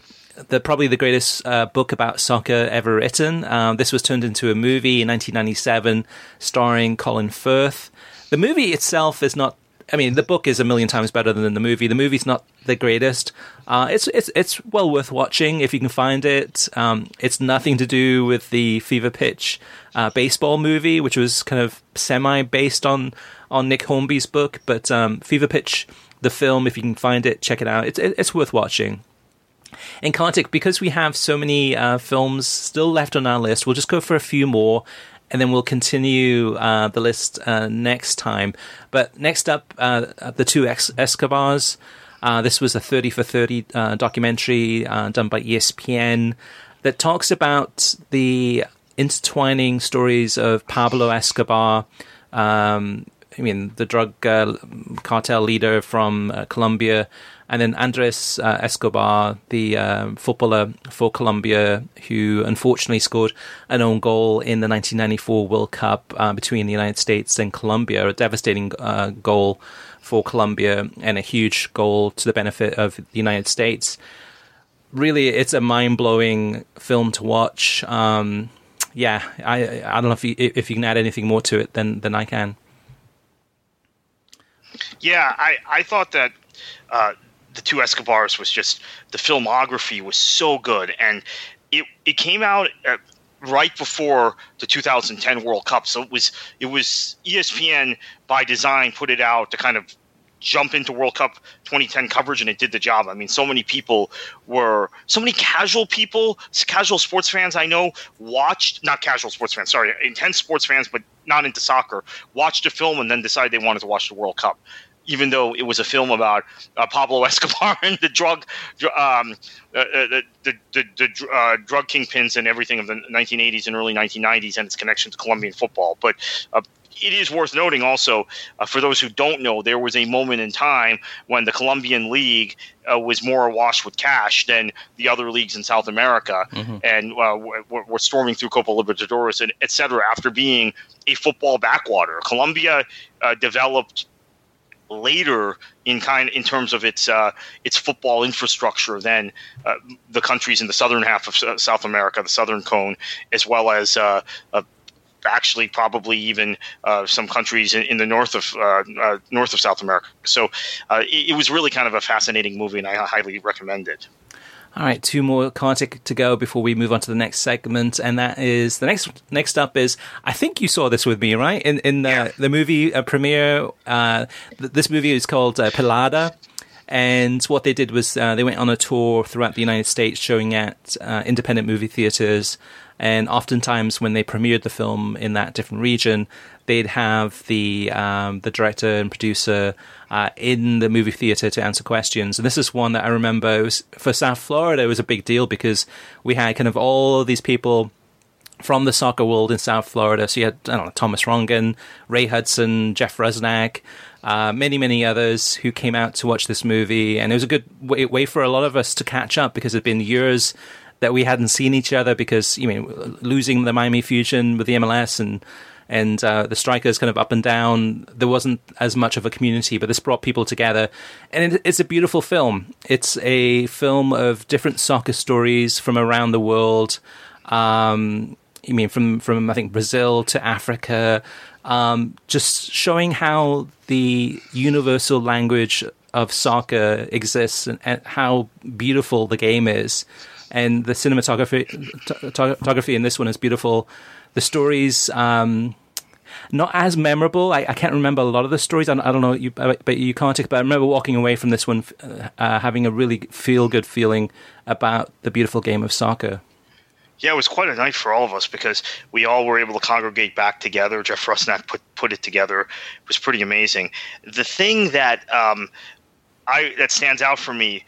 the probably the greatest uh, book about soccer ever written. Um, this was turned into a movie in nineteen ninety-seven, starring Colin Firth. The movie itself is not. I mean, the book is a million times better than the movie. The movie's not the greatest. Uh, it's it's it's well worth watching if you can find it. Um, it's nothing to do with the Fever Pitch uh, baseball movie, which was kind of semi based on on Nick Hornby's book. But um, Fever Pitch, the film, if you can find it, check it out. It's it's worth watching. And Kartik, because we have so many uh, films still left on our list, we'll just go for a few more, and then we'll continue uh, the list uh, next time. But next up, uh, The Two Es- Escobars. Uh, this was a thirty for thirty uh, documentary uh, done by E S P N that talks about the intertwining stories of Pablo Escobar, um, I mean, the drug uh, cartel leader from uh, Colombia, and then Andres uh, Escobar, the uh, footballer for Colombia, who unfortunately scored an own goal in the nineteen ninety-four World Cup uh, between the United States and Colombia, a devastating uh, goal for Colombia and a huge goal to the benefit of the United States. Really, it's a mind-blowing film to watch. Um, yeah, I I don't know if you, if you can add anything more to it than, than I can. Yeah, I, I thought that uh, The Two Escobars was just, the filmography was so good. And it it came out at, right before the two thousand ten World Cup. So it was it was E S P N by design put it out to kind of jump into World Cup twenty ten coverage, and it did the job. I mean, so many people were, so many casual people, casual sports fans I know watched, not casual sports fans, sorry, intense sports fans, but not into soccer, watched a film and then decided they wanted to watch the World Cup, even though it was a film about uh, Pablo Escobar and the drug, um, uh, the the, the, the uh, drug kingpins and everything of the nineteen eighties and early nineteen nineties and its connection to Colombian football. But uh, it is worth noting also, uh, for those who don't know, there was a moment in time when the Colombian League uh, was more awash with cash than the other leagues in South America, mm-hmm. and uh, we're, we're storming through Copa Libertadores, and et cetera, after being a football backwater. Colombia uh, developed later in kind in terms of its uh, its football infrastructure than uh, the countries in the southern half of South America, the Southern Cone, as well as uh, uh, actually probably even uh, some countries in, in the north of uh, uh, north of South America. So uh, it, it was really kind of a fascinating movie, and I highly recommend it. All right, two more Kartik to go before we move on to the next segment, and that is the next. Next up is, I think you saw this with me, right? In in the yeah. the movie uh, premiere. Uh, th- this movie is called uh, Pelada, and what they did was uh, they went on a tour throughout the United States, showing at uh, independent movie theaters. And oftentimes, when they premiered the film in that different region, they'd have the um, the director and producer uh, in the movie theater to answer questions. And this is one that I remember, it was, for South Florida, it was a big deal because we had kind of all these people from the soccer world in South Florida. So you had, I don't know, Thomas Rongen, Ray Hudson, Jeff Rusnak, uh, many, many others who came out to watch this movie. And it was a good way, way for a lot of us to catch up, because it had been years that we hadn't seen each other, because, you know, losing the Miami Fusion with the M L S and and uh, the Strikers kind of up and down, there wasn't as much of a community, but this brought people together. And it, it's a beautiful film. It's a film of different soccer stories from around the world. Um, I mean, from, from, I think, Brazil to Africa, um, just showing how the universal language of soccer exists, and, and how beautiful the game is. And the cinematography photography in this one is beautiful. The stories, um, not as memorable. I, I can't remember a lot of the stories. I, I don't know, you, but you can't take. But I remember walking away from this one uh, having a really feel-good feeling about the beautiful game of soccer. Yeah, it was quite a night for all of us, because we all were able to congregate back together. Jeff Rusnak put put it together. It was pretty amazing. The thing that um, I that stands out for me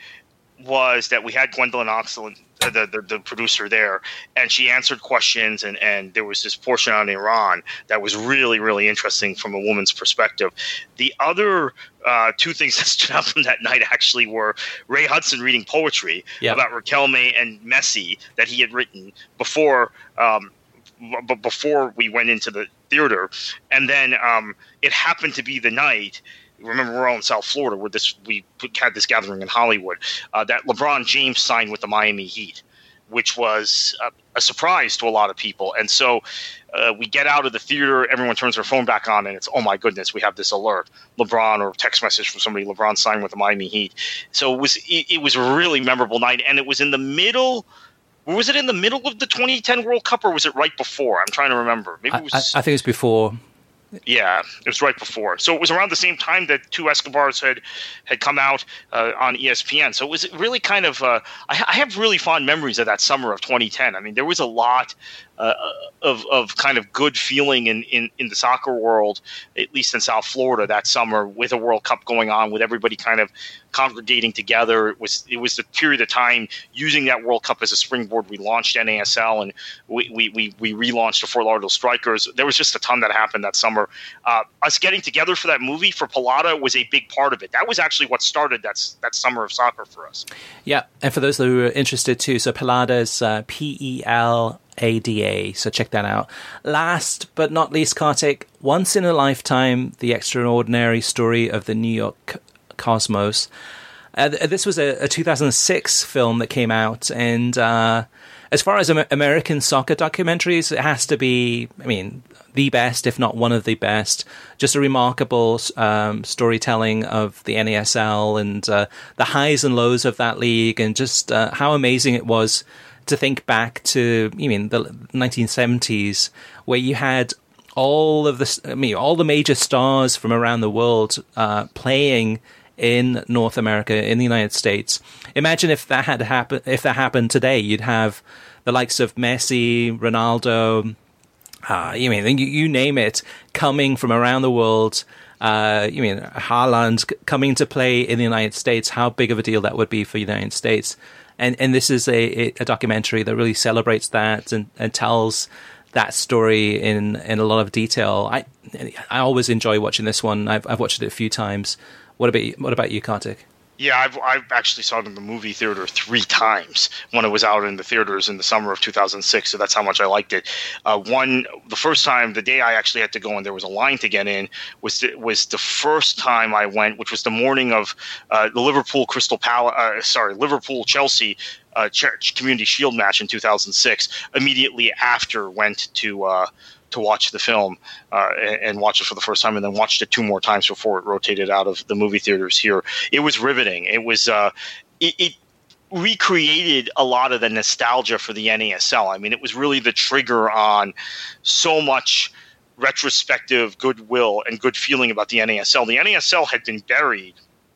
was that we had Gwendolyn Oxley, the, the the producer there, and she answered questions, and, and there was this portion on Iran that was really, really interesting from a woman's perspective. The other uh, two things that stood out from that night actually were Ray Hudson reading poetry yep. about Riquelme and Messi that he had written before um, b- before we went into the theater. And then um, it happened to be the night, remember, we're all in South Florida, where this we had this gathering in Hollywood, uh, that LeBron James signed with the Miami Heat, which was a, a surprise to a lot of people. And so uh, we get out of the theater, everyone turns their phone back on, and it's, oh my goodness, we have this alert. LeBron, or text message from somebody, LeBron signed with the Miami Heat. So it was it, it was a really memorable night, and it was in the middle. Was it in the middle of the twenty ten World Cup, or was it right before? I'm trying to remember. Maybe it was. I, I think it was before. Yeah, it was right before. So it was around the same time that two Escobars had had come out uh, on E S P N. So it was really kind of uh, – I, I have really fond memories of that summer of twenty ten. I mean, there was a lot uh, of of kind of good feeling in, in, in the soccer world, at least in South Florida that summer, with a World Cup going on, with everybody kind of congregating together. It was it was the period of time using that World Cup as a springboard. We launched N A S L, and we we we, we relaunched the Fort Lauderdale Strikers. There was just a ton that happened that summer. Uh, us getting together for that movie for Pelada was a big part of it. That was actually what started that that summer of soccer for us. Yeah, and for those who are interested too, so Pelada is uh, P E L A D A, so check that out. Last but not least, Kartik, Once in a Lifetime, the extraordinary story of the New York Cosmos. Uh, this was a, a two thousand six film that came out, and uh, as far as Am- American soccer documentaries, it has to be, I mean, the best, if not one of the best. Just a remarkable um, storytelling of the N A S L and uh, the highs and lows of that league, and just uh, how amazing it was to think back to, you mean, the nineteen seventies, where you had all of the, I mean, all the major stars from around the world uh, playing in North America, in the United States. Imagine if that had happened. If that happened today, you'd have the likes of Messi, Ronaldo, uh, you mean you, you name it, coming from around the world. Uh, you mean Haaland coming to play in the United States? How big of a deal that would be for the United States? And and this is a, a documentary that really celebrates that and, and tells that story in, in a lot of detail. I I always enjoy watching this one. I've I've watched it a few times. What about you, what about you, Kartik? Yeah, I've I've actually saw it in the movie theater three times when it was out in the theaters in the summer of two thousand six. So that's how much I liked it. Uh, one, the first time, the day I actually had to go and there was a line to get in, was the, was the first time I went, which was the morning of uh, the Liverpool Crystal Palace. Uh, sorry, Liverpool Chelsea uh, Community Shield match in two thousand six. Immediately after, went to. Uh, to watch the film uh, and, and watch it for the first time, and then watched it two more times before it rotated out of the movie theaters here. It was riveting. It was uh, it, it recreated a lot of the nostalgia for the N A S L. I mean, it was really the trigger on so much retrospective goodwill and good feeling about the N A S L. The N A S L had been buried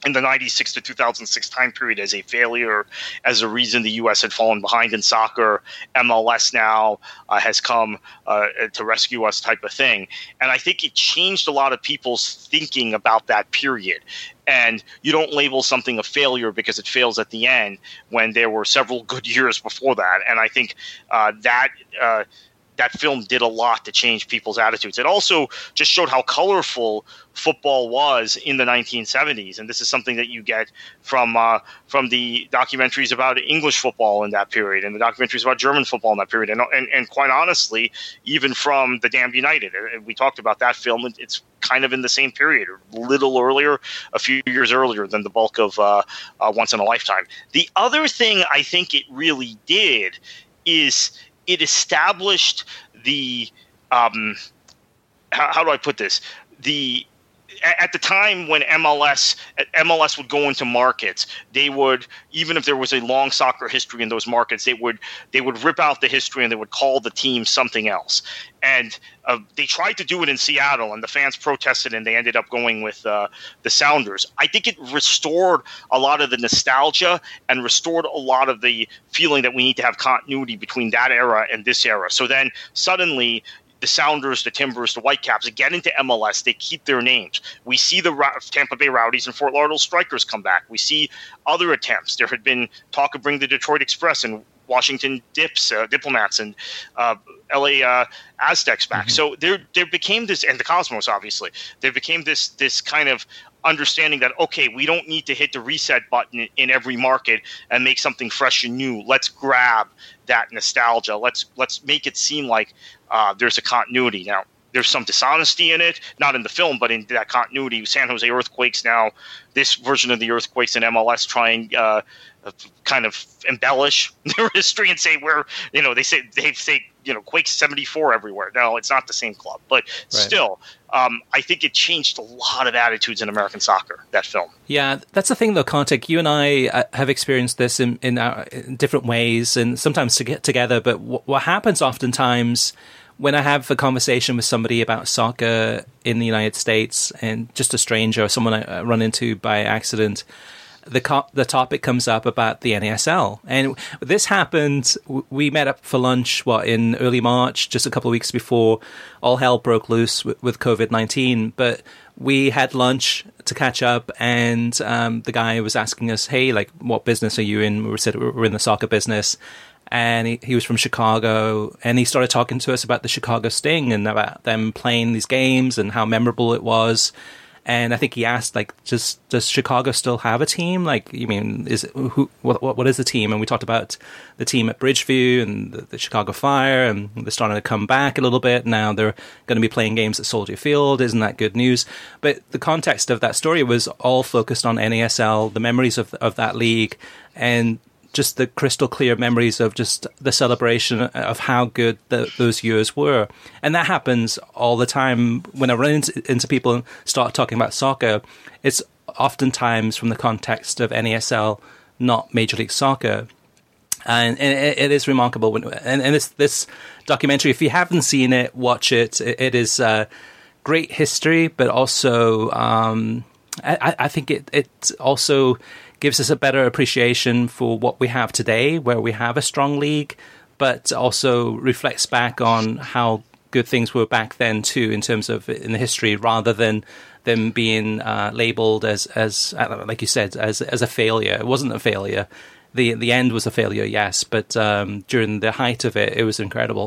in the ninety-six to two thousand six time period as a failure, as a reason the U S had fallen behind in soccer. M L S now uh, has come uh, to rescue us, type of thing. And I think it changed a lot of people's thinking about that period. And you don't label something a failure because it fails at the end when there were several good years before that. And I think uh, that uh, that film did a lot to change people's attitudes. It also just showed how colorful football was in the nineteen seventies. And this is something that you get from uh, from the documentaries about English football in that period and the documentaries about German football in that period. And, and, and quite honestly, even from The Damned United. We talked about that film. It's kind of in the same period, a little earlier, a few years earlier than the bulk of uh, uh, Once in a Lifetime. The other thing I think it really did is it established the um, how, how do I put this? The at the time when M L S M L S would go into markets, they would, even if there was a long soccer history in those markets, they would they would rip out the history and they would call the team something else. And uh, they tried to do it in Seattle, and the fans protested, and they ended up going with uh, the Sounders. I think it restored a lot of the nostalgia and restored a lot of the feeling that we need to have continuity between that era and this era. So then suddenly the Sounders, the Timbers, the Whitecaps get into M L S. They keep their names. We see the Tampa Bay Rowdies and Fort Lauderdale Strikers come back. We see other attempts. There had been talk of bringing the Detroit Express and Washington Dips, uh, Diplomats, and uh, L A uh, Aztecs back. Mm-hmm. So there, there became this, and the Cosmos, obviously, there became this, this kind of understanding that, okay, we don't need to hit the reset button in every market and make something fresh and new. Let's grab that nostalgia. Let's let's make it seem like uh, there's a continuity. Now, there's some dishonesty in it, not in the film, but in that continuity. San Jose Earthquakes now, this version of the Earthquakes in M L S trying uh, kind of embellish their history and say we're, you know, they say they say you know Quakes seventy-four everywhere. No, it's not the same club, but right. still, um, I think it changed a lot of attitudes in American soccer. That film. Yeah, that's the thing, though, Kartik. You and I uh, have experienced this in in, our, in different ways, and sometimes to get together. But w- what happens oftentimes when I have a conversation with somebody about soccer in the United States, and just a stranger or someone I run into by accident, the co- the topic comes up about the N A S L. And this happened, we met up for lunch, what, in early March, just a couple of weeks before all hell broke loose with, with covid nineteen. But we had lunch to catch up, and um, the guy was asking us, hey, like, what business are you in? We said we're in the soccer business. And he, he was from Chicago, and he started talking to us about the Chicago Sting and about them playing these games and how memorable it was. And I think he asked, like, just does Chicago still have a team? Like, you mean, is it, who? What, what is the team? And we talked about the team at Bridgeview and the, the Chicago Fire, and they're starting to come back a little bit. Now they're going to be playing games at Soldier Field. Isn't that good news? But the context of that story was all focused on N A S L, the memories of of that league, and just the crystal clear memories of just the celebration of how good the, those years were. And that happens all the time. When I run into, into people and start talking about soccer, it's oftentimes from the context of N A S L, not Major League Soccer. And, and it, it is remarkable. When, and and this, this documentary, if you haven't seen it, watch it. It, it is uh, great history, but also um, I, I think it, it also gives us a better appreciation for what we have today, where we have a strong league, but also reflects back on how good things were back then too, in terms of in the history, rather than them being uh, labeled as, as like you said, as as a failure. It wasn't a failure. The the end was a failure, yes, but um, during the height of it, it was incredible.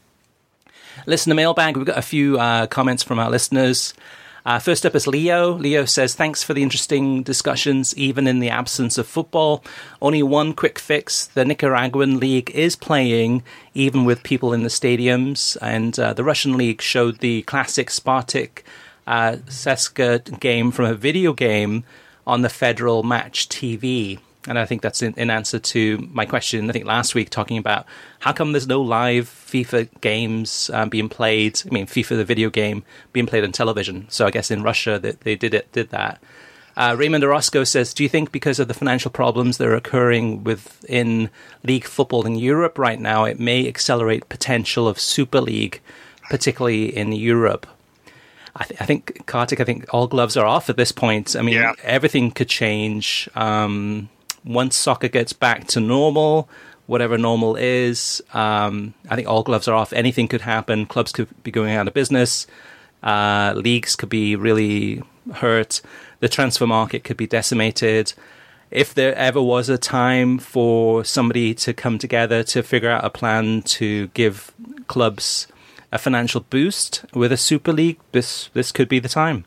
Listener mailbag, we've got a few uh, comments from our listeners. Uh, first up is Leo. Leo says, thanks for the interesting discussions, even in the absence of football. Only one quick fix. The Nicaraguan league is playing, even with people in the stadiums. And uh, the Russian league showed the classic Spartak uh, Ceska game from a video game on the Federal Match T V. And I think that's in, in answer to my question, I think last week, talking about how come there's no live FIFA games um, being played. I mean, FIFA, the video game, being played on television. So I guess in Russia that they did it, did that. Uh, Raymond Orozco says, do you think because of the financial problems that are occurring within league football in Europe right now, it may accelerate potential of Super League, particularly in Europe? I, th- I think, Kartik, I think all gloves are off at this point. I mean, yeah. everything could change. Um, once soccer gets back to normal, whatever normal is, um, I think all gloves are off. Anything could happen. Clubs could be going out of business. Uh, leagues could be really hurt. The transfer market could be decimated. If there ever was a time for somebody to come together to figure out a plan to give clubs a financial boost with a Super League, this this could be the time.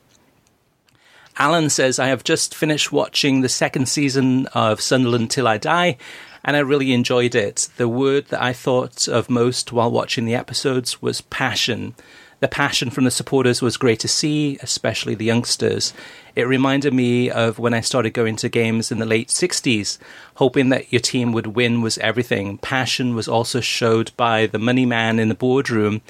Alan says, I have just finished watching the second season of Sunderland Till I Die, and I really enjoyed it. The word that I thought of most while watching the episodes was passion. The passion from the supporters was great to see, especially the youngsters. It reminded me of when I started going to games in the late sixties, hoping that your team would win was everything. Passion was also showed by the money man in the boardroom.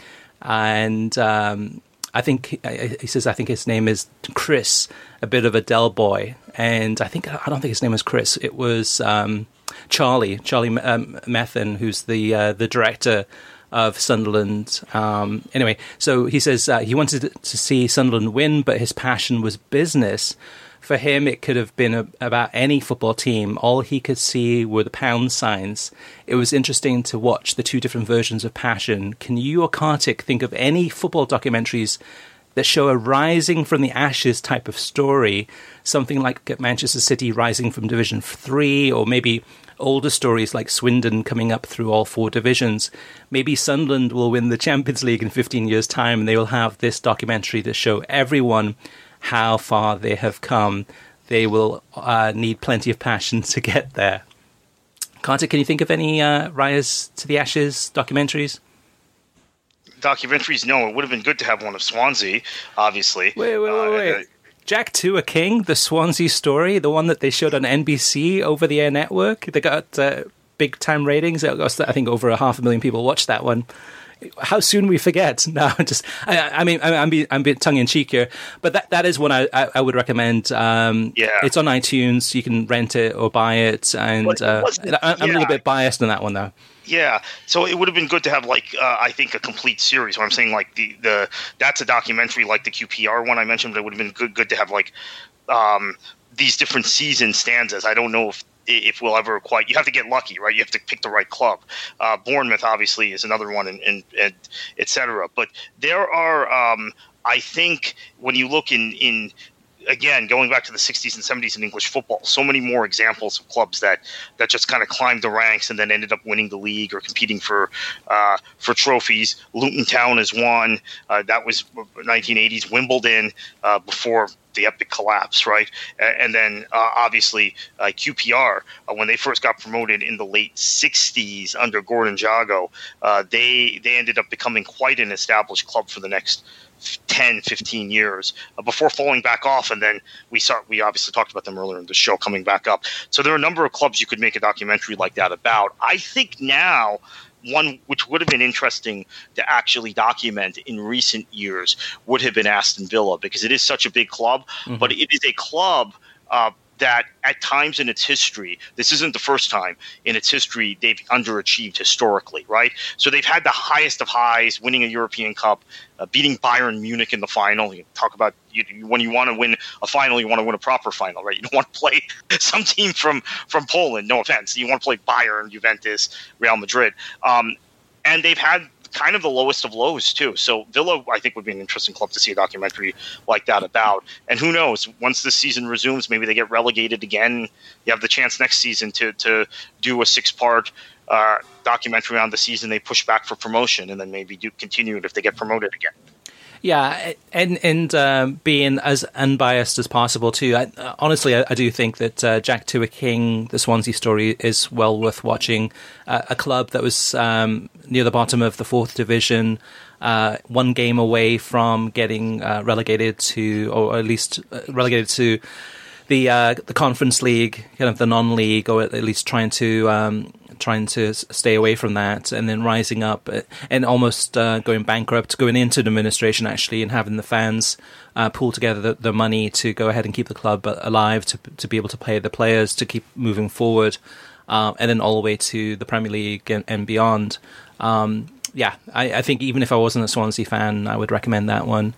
And um, I think, he says, I think his name is Chris, a bit of a Del boy. And I think, I don't think his name was Chris. It was um, Charlie, Charlie um, Methven, who's the uh, the director of Sunderland. Um, anyway, so he says uh, he wanted to see Sunderland win, but his passion was business. For him, it could have been a, about any football team. All he could see were the pound signs. It was interesting to watch the two different versions of passion. Can you or Kartik think of any football documentaries that show a rising from the ashes type of story? Something like Manchester City rising from Division three, or maybe older stories like Swindon coming up through all four divisions. Maybe Sunderland will win the Champions League in fifteen years' time, and they will have this documentary to show everyone how far they have come. They will uh, need plenty of passion to get there. Kartik, can you think of any uh, Rise to the Ashes documentaries? Documentaries, no. It would have been good to have one of Swansea, obviously. Wait, wait, wait, wait. Uh, Jack Two a King, the Swansea story, the one that they showed on N B C over-the-air network. They got uh, big-time ratings. I think over a half a million people watched that one. How soon we forget? No, just I, I mean, I'm being, I'm being tongue-in-cheek here, but that, that is one I, I, I would recommend. Um, yeah. It's on iTunes. You can rent it or buy it, and uh, I'm yeah. a little bit biased on that one, though. Yeah, so it would have been good to have, like, uh, I think, a complete series. Where I'm saying, like, the, the that's a documentary like the Q P R one I mentioned, but it would have been good good to have, like, um, these different season stanzas. I don't know if if we'll ever quite – you have to get lucky, right? You have to pick the right club. Uh, Bournemouth, obviously, is another one, and, and, and et cetera. But there are um, – I think when you look in, in – again, going back to the sixties and seventies in English football, so many more examples of clubs that, that just kind of climbed the ranks and then ended up winning the league or competing for uh, for trophies. Luton Town is one. Uh, that was nineteen eighties Wimbledon uh, before the epic collapse, right? And then uh, obviously uh, Q P R, uh, when they first got promoted in the late sixties under Gordon Jago, uh, they they ended up becoming quite an established club for the next ten, fifteen years uh, before falling back off. And then we saw, we obviously talked about them earlier in the show, coming back up. So there are a number of clubs you could make a documentary like that about. I think now one which would have been interesting to actually document in recent years would have been Aston Villa, because it is such a big club, mm-hmm. but it is a club uh, that at times in its history, this isn't the first time in its history they've underachieved historically, right? So they've had the highest of highs, winning a European Cup, uh, beating Bayern Munich in the final. You talk about you, when you want to win a final, you want to win a proper final, right? You don't want to play some team from, from Poland, no offense. You want to play Bayern, Juventus, Real Madrid. Um, and they've had kind of the lowest of lows too. So Villa, I think, would be an interesting club to see a documentary like that about. And who knows, once this season resumes, maybe they get relegated again. You have the chance next season to to do a six-part uh, documentary on the season they push back for promotion, and then maybe do continue it if they get promoted again. Yeah, and and uh, being as unbiased as possible too. I, uh, honestly, I, I do think that uh, Jack Two a King, the Swansea story, is well worth watching. Uh, a club that was um, near the bottom of the fourth division, uh, one game away from getting uh, relegated to, or at least relegated to the uh, the Conference League, kind of the non-league, or at least trying to. Um, trying to stay away from that, and then rising up and almost uh, going bankrupt, going into administration actually, and having the fans uh, pull together the, the money to go ahead and keep the club alive, to to be able to pay the players, to keep moving forward, uh, and then all the way to the Premier League and, and beyond. Um, yeah, I, I think even if I wasn't a Swansea fan, I would recommend that one.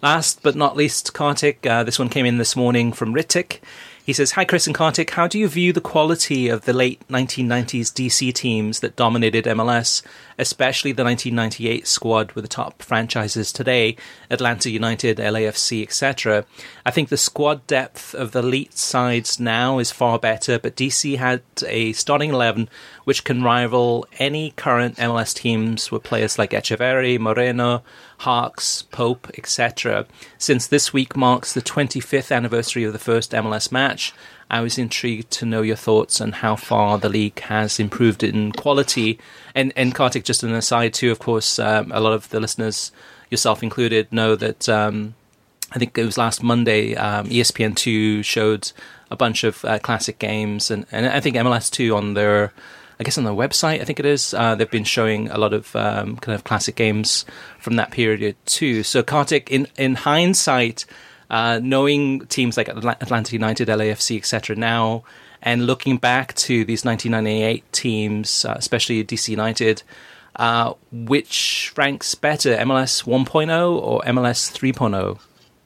Last but not least, Kartik, uh, this one came in this morning from Ritik. He says, "Hi, Chris and Kartik. How do you view the quality of the late nineteen nineties D C teams that dominated M L S, especially the nineteen ninety-eight squad with the top franchises today, Atlanta United, L A F C, et cetera? I think the squad depth of the elite sides now is far better, but D C had a starting eleven which can rival any current M L S teams with players like Echeverri, Moreno, Harks, Pope, et cetera. Since this week marks the twenty-fifth anniversary of the first M L S match, I was intrigued to know your thoughts on how far the league has improved in quality." And, and Kartik, just an aside too, of course, um, a lot of the listeners, yourself included, know that um, I think it was last Monday, um, E S P N two showed a bunch of uh, classic games, and, and I think M L S two on their, I guess on their website, I think it is, uh, they've been showing a lot of um, kind of classic games from that period too. So Kartik, in, in hindsight, uh, knowing teams like Atlanta United, L A F C, et cetera now, and looking back to these nineteen ninety-eight teams, uh, especially D C United, uh, which ranks better, M L S one point oh or M L S three point oh?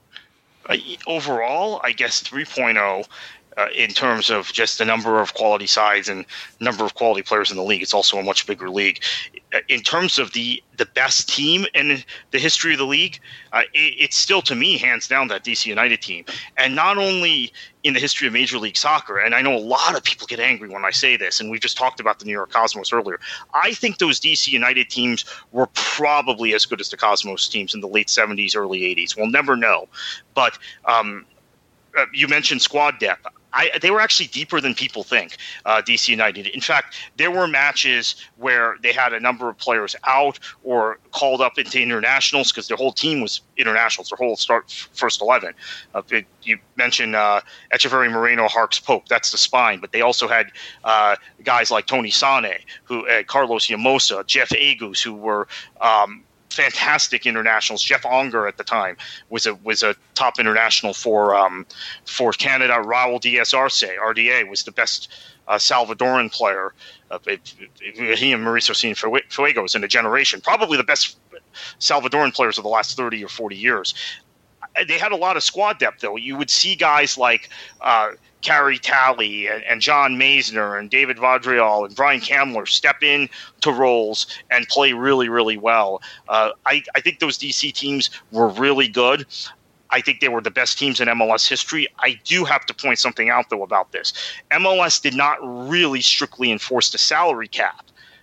Uh, overall, I guess three point oh. Uh, in terms of just the number of quality sides and number of quality players in the league. It's also a much bigger league. In terms of the, the best team in the history of the league, uh, it, it's still, to me, hands down, that D C United team. And not only in the history of Major League Soccer, and I know a lot of people get angry when I say this, and we just talked about the New York Cosmos earlier, I think those D C United teams were probably as good as the Cosmos teams in the late seventies, early eighties. We'll never know. But um, uh, you mentioned squad depth. I, they were actually deeper than people think, uh, D C United. In fact, there were matches where they had a number of players out or called up into internationals because their whole team was internationals, their whole start first eleven. Uh, it, you mentioned uh, Echeverri, Moreno, Harks, Pope. That's the spine. But they also had uh, guys like Tony Sane, who, uh, Carlos Yamosa, Jeff Agus, who were um, – fantastic internationals. Jeff Onger at the time was a was a top international for um, for Canada. Raul Diaz Arce, R D A, was the best uh, Salvadoran player. Uh, it, it, he and Mauricio Cienfuegos in a generation, probably the best Salvadoran players of the last thirty or forty years. They had a lot of squad depth, though. You would see guys like uh, Carey Talley and, and John Maisner and David Vadrial and Brian Kamler step in to roles and play really, really well. Uh, I, I think those D C teams were really good. I think they were the best teams in M L S history. I do have to point something out, though, about this. M L S did not really strictly enforce the salary cap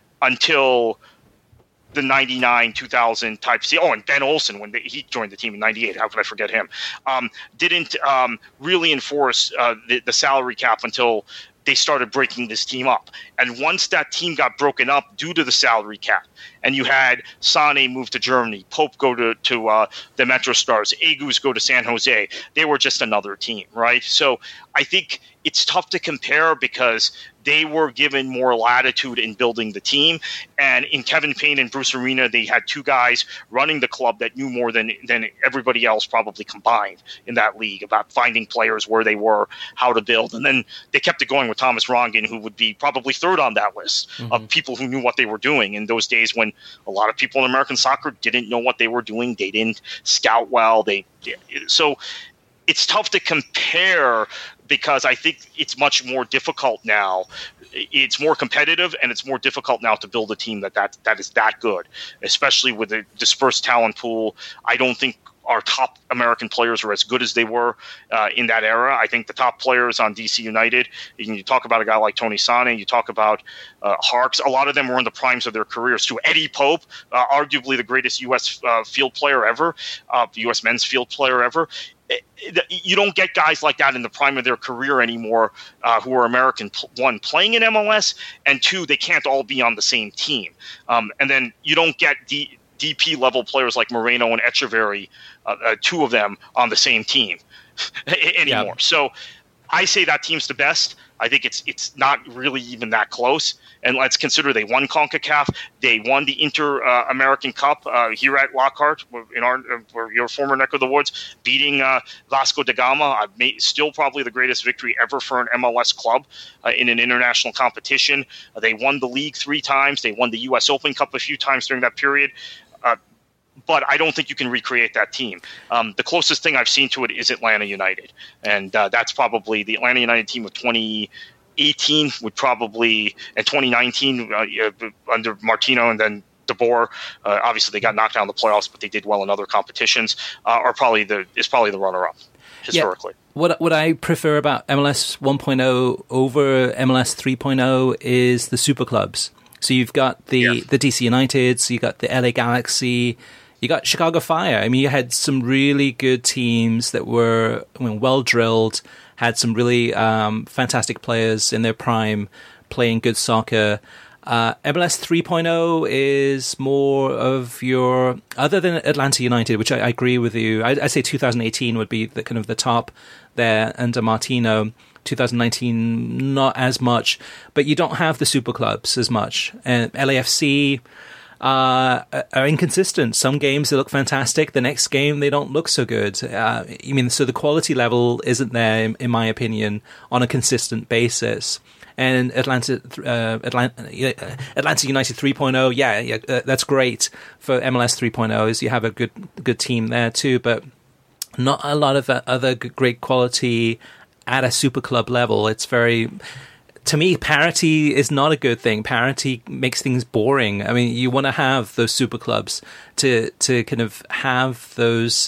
until the ninety-nine two thousand type C. Oh, and Ben Olsen, when they, he joined the team in ninety-eight, how could I forget him? Um, didn't um, really enforce uh, the, the salary cap until they started breaking this team up. And once that team got broken up due to the salary cap, and you had Sane move to Germany, Pope go to, to uh, the Metro Stars, Agus go to San Jose, they were just another team, right? So I think it's tough to compare because they were given more latitude in building the team. And in Kevin Payne and Bruce Arena, they had two guys running the club that knew more than, than everybody else probably combined in that league about finding players where they were, how to build. And then they kept it going with Thomas Rongen, who would be probably third on that list mm-hmm. of people who knew what they were doing in those days when a lot of people in American soccer didn't know what they were doing. They didn't scout well. They so it's tough to compare because I think it's much more difficult now. It's more competitive, and it's more difficult now to build a team that, that, that is that good, especially with a dispersed talent pool. I don't think our top American players are as good as they were uh, in that era. I think the top players on D C United, you talk about a guy like Tony Sane, you talk about uh, Harks, a lot of them were in the primes of their careers too. Eddie Pope, uh, arguably the greatest U S uh, field player ever, uh, U S men's field player ever. You don't get guys like that in the prime of their career anymore uh, who are American, one, playing in M L S, and two, they can't all be on the same team. Um, and then you don't get D- DP level players like Moreno and Echeverri, uh, uh, two of them on the same team anymore. Yeah. So I say that team's the best. I think it's it's not really even that close. And let's consider they won CONCACAF. They won the Inter-American uh, Cup uh, here at Lockhart, in our uh, your former neck of the woods, beating uh, Vasco da Gama. Uh, made, still probably the greatest victory ever for an M L S club uh, in an international competition. Uh, they won the league three times. They won the U S Open Cup a few times during that period. Uh, but I don't think you can recreate that team. Um, the closest thing I've seen to it is Atlanta United, and uh, that's probably the Atlanta United team of twenty eighteen would probably, and twenty nineteen uh, under Martino and then De Boer. Uh, obviously, they got knocked out in the playoffs, but they did well in other competitions. Uh, are probably the is probably the runner-up historically. Yeah. What what I prefer about M L S one point oh over M L S three point oh is the super clubs. So you've got the, yeah. the D C Uniteds, you got the L A Galaxy, you got Chicago Fire. I mean, you had some really good teams that were I mean, well drilled, had some really um, fantastic players in their prime playing good soccer. Uh, M L S three point oh is more of your, other than Atlanta United, which I, I agree with you. I, I say two thousand eighteen would be the kind of the top there under Martino. two thousand nineteen, not as much, but you don't have the super clubs as much. And L A F C uh, are inconsistent. Some games they look fantastic. The next game they don't look so good. Uh, I mean, so the quality level isn't there, in, in my opinion, on a consistent basis. And Atlanta, uh, Atlanta, Atlanta United three point oh, yeah, yeah, uh, that's great for M L S three point oh. Is you have a good, good team there too, but not a lot of other great quality at a super club level. It's very, to me, parity is not a good thing. Parity makes things boring. I mean, you want to have those super clubs to to kind of have those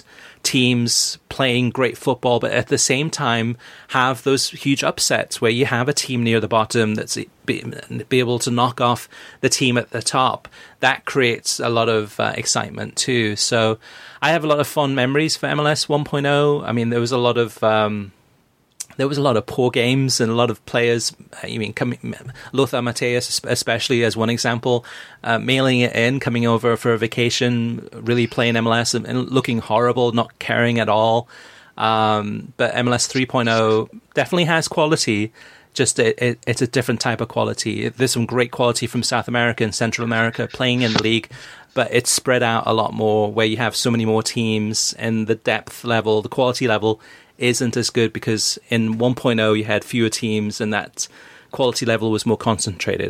teams playing great football, but at the same time have those huge upsets where you have a team near the bottom that's be, be able to knock off the team at the top. That creates a lot of uh, excitement too. So I have a lot of fond memories for M L S one point oh. I mean, there was a lot of um, there was a lot of poor games and a lot of players, I mean, coming, Lothar Matthäus especially as one example, uh, mailing it in, coming over for a vacation, really playing M L S and, and looking horrible, not caring at all. Um, but M L S three point oh definitely has quality, just it, it, it's a different type of quality. There's some great quality from South America and Central America playing in the league, but it's spread out a lot more where you have so many more teams and the depth level, the quality level isn't as good because in one point oh you had fewer teams and that quality level was more concentrated.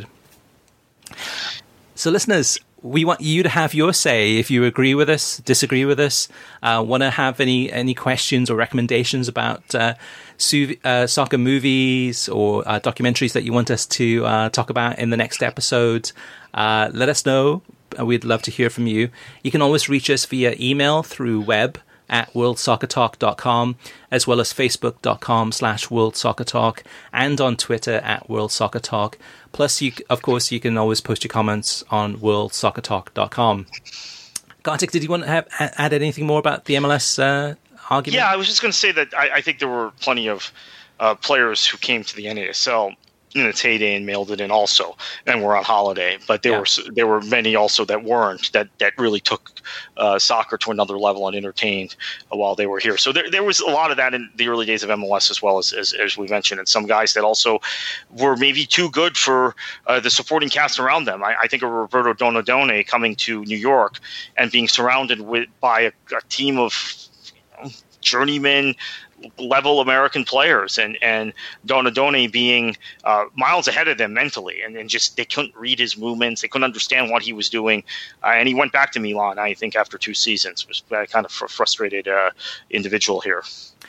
So listeners, we want you to have your say. If you agree with us, disagree with us, uh, want to have any any questions or recommendations about uh, su- uh, soccer movies or uh, documentaries that you want us to uh, talk about in the next episode, uh, let us know. We'd love to hear from you. You can always reach us via email through web at world soccer talk dot com, as well as facebook.com slash world soccer talk, and on Twitter at world soccer talk. Plus, you, of course, you can always post your comments on world soccer talk dot com. Kartik, did you want to have, add anything more about the M L S uh, argument? Yeah, I was just going to say that I, I think there were plenty of uh, players who came to the N A S L in its heyday and mailed it in also, and were on holiday. But there yeah. were there were many also that weren't, that that really took uh, soccer to another level and entertained uh, while they were here. So there there was a lot of that in the early days of M L S as well, as as, as we mentioned, and some guys that also were maybe too good for uh, the supporting cast around them. I, I think of Roberto Donadoni coming to New York and being surrounded with by a, a team of you know, journeymen level American players, and and Donadoni being uh, miles ahead of them mentally, and, and just they couldn't read his movements, they couldn't understand what he was doing, uh, and he went back to Milan, I think, after two seasons. Was a kind of fr- frustrated uh, individual here.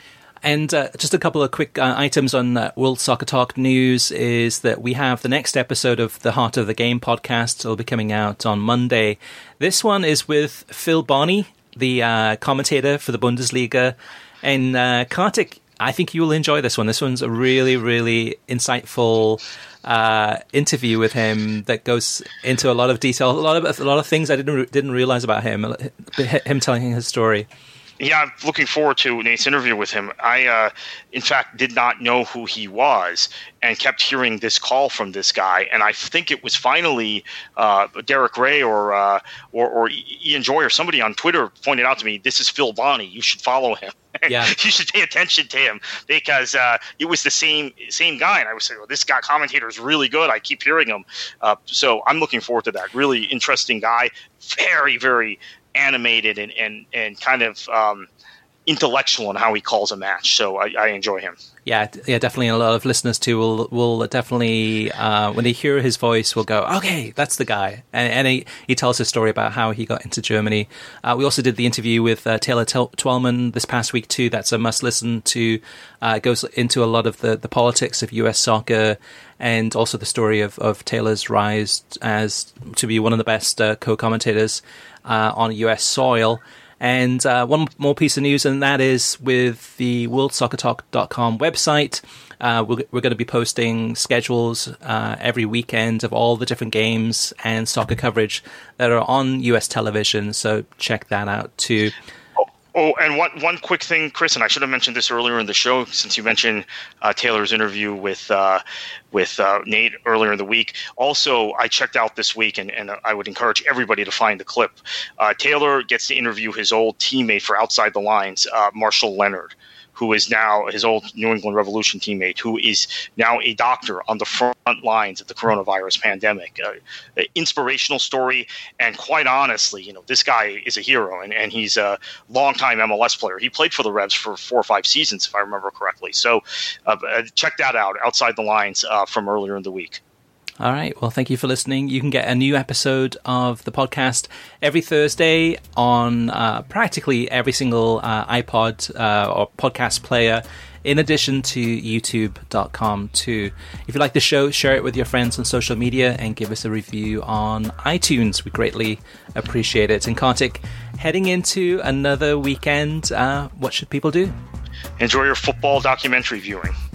And uh, just a couple of quick uh, items on uh, World Soccer Talk news is that we have the next episode of the Heart of the Game podcast. It'll be coming out on Monday. This one is with Phil Bonney, the uh, commentator for the Bundesliga. And uh, Kartik, I think you will enjoy this one. This one's a really, really insightful uh, interview with him that goes into a lot of detail, a lot of a lot of things I didn't didn't realize about him. Him telling his story. Yeah, I'm looking forward to Nate's interview with him. I, uh, in fact, did not know who he was and kept hearing this call from this guy. And I think it was finally uh, Derek Ray or, uh, or or Ian Joy or somebody on Twitter pointed out to me, this is Phil Bonney. You should follow him. Yeah. You should pay attention to him because uh, it was the same same guy. And I was saying, well, this guy commentator is really good. I keep hearing him. Uh, so I'm looking forward to that. Really interesting guy. Very, very animated and, and, and kind of um, intellectual in how he calls a match. So I, I enjoy him. Yeah, yeah, definitely. A lot of listeners too will will definitely uh, when they hear his voice, will go, "Okay, that's the guy." And, and he, he tells his story about how he got into Germany. Uh, we also did the interview with uh, Taylor Twellman this past week too. That's a must listen to. Uh, it goes into a lot of the, the politics of U S soccer, and also the story of, of Taylor's rise as to be one of the best uh, co-commentators uh, on U S soil. And uh, one more piece of news, and that is with the world soccer talk dot com website. Uh, we're, we're going to be posting schedules uh, every weekend of all the different games and soccer coverage that are on U S television. So check that out too. Oh, and one one quick thing, Chris, and I should have mentioned this earlier in the show, since you mentioned uh, Taylor's interview with uh, with uh, Nate earlier in the week. Also, I checked out this week, and, and I would encourage everybody to find the clip. Uh, Taylor gets to interview his old teammate for Outside the Lines, uh, Marshall Leonard, who is now his old New England Revolution teammate, who is now a doctor on the front lines of the coronavirus pandemic. Uh, an inspirational story, and quite honestly, you know, this guy is a hero, and, and he's a longtime M L S player. He played for the Revs for four or five seasons, if I remember correctly. So uh, check that out, Outside the Lines, uh, from earlier in the week. All right. Well, thank you for listening. You can get a new episode of the podcast every Thursday on uh, practically every single uh, iPod uh, or podcast player, in addition to youtube dot com too. If you like the show, share it with your friends on social media and give us a review on iTunes. We greatly appreciate it. And Kartik, heading into another weekend, uh, what should people do? Enjoy your football documentary viewing.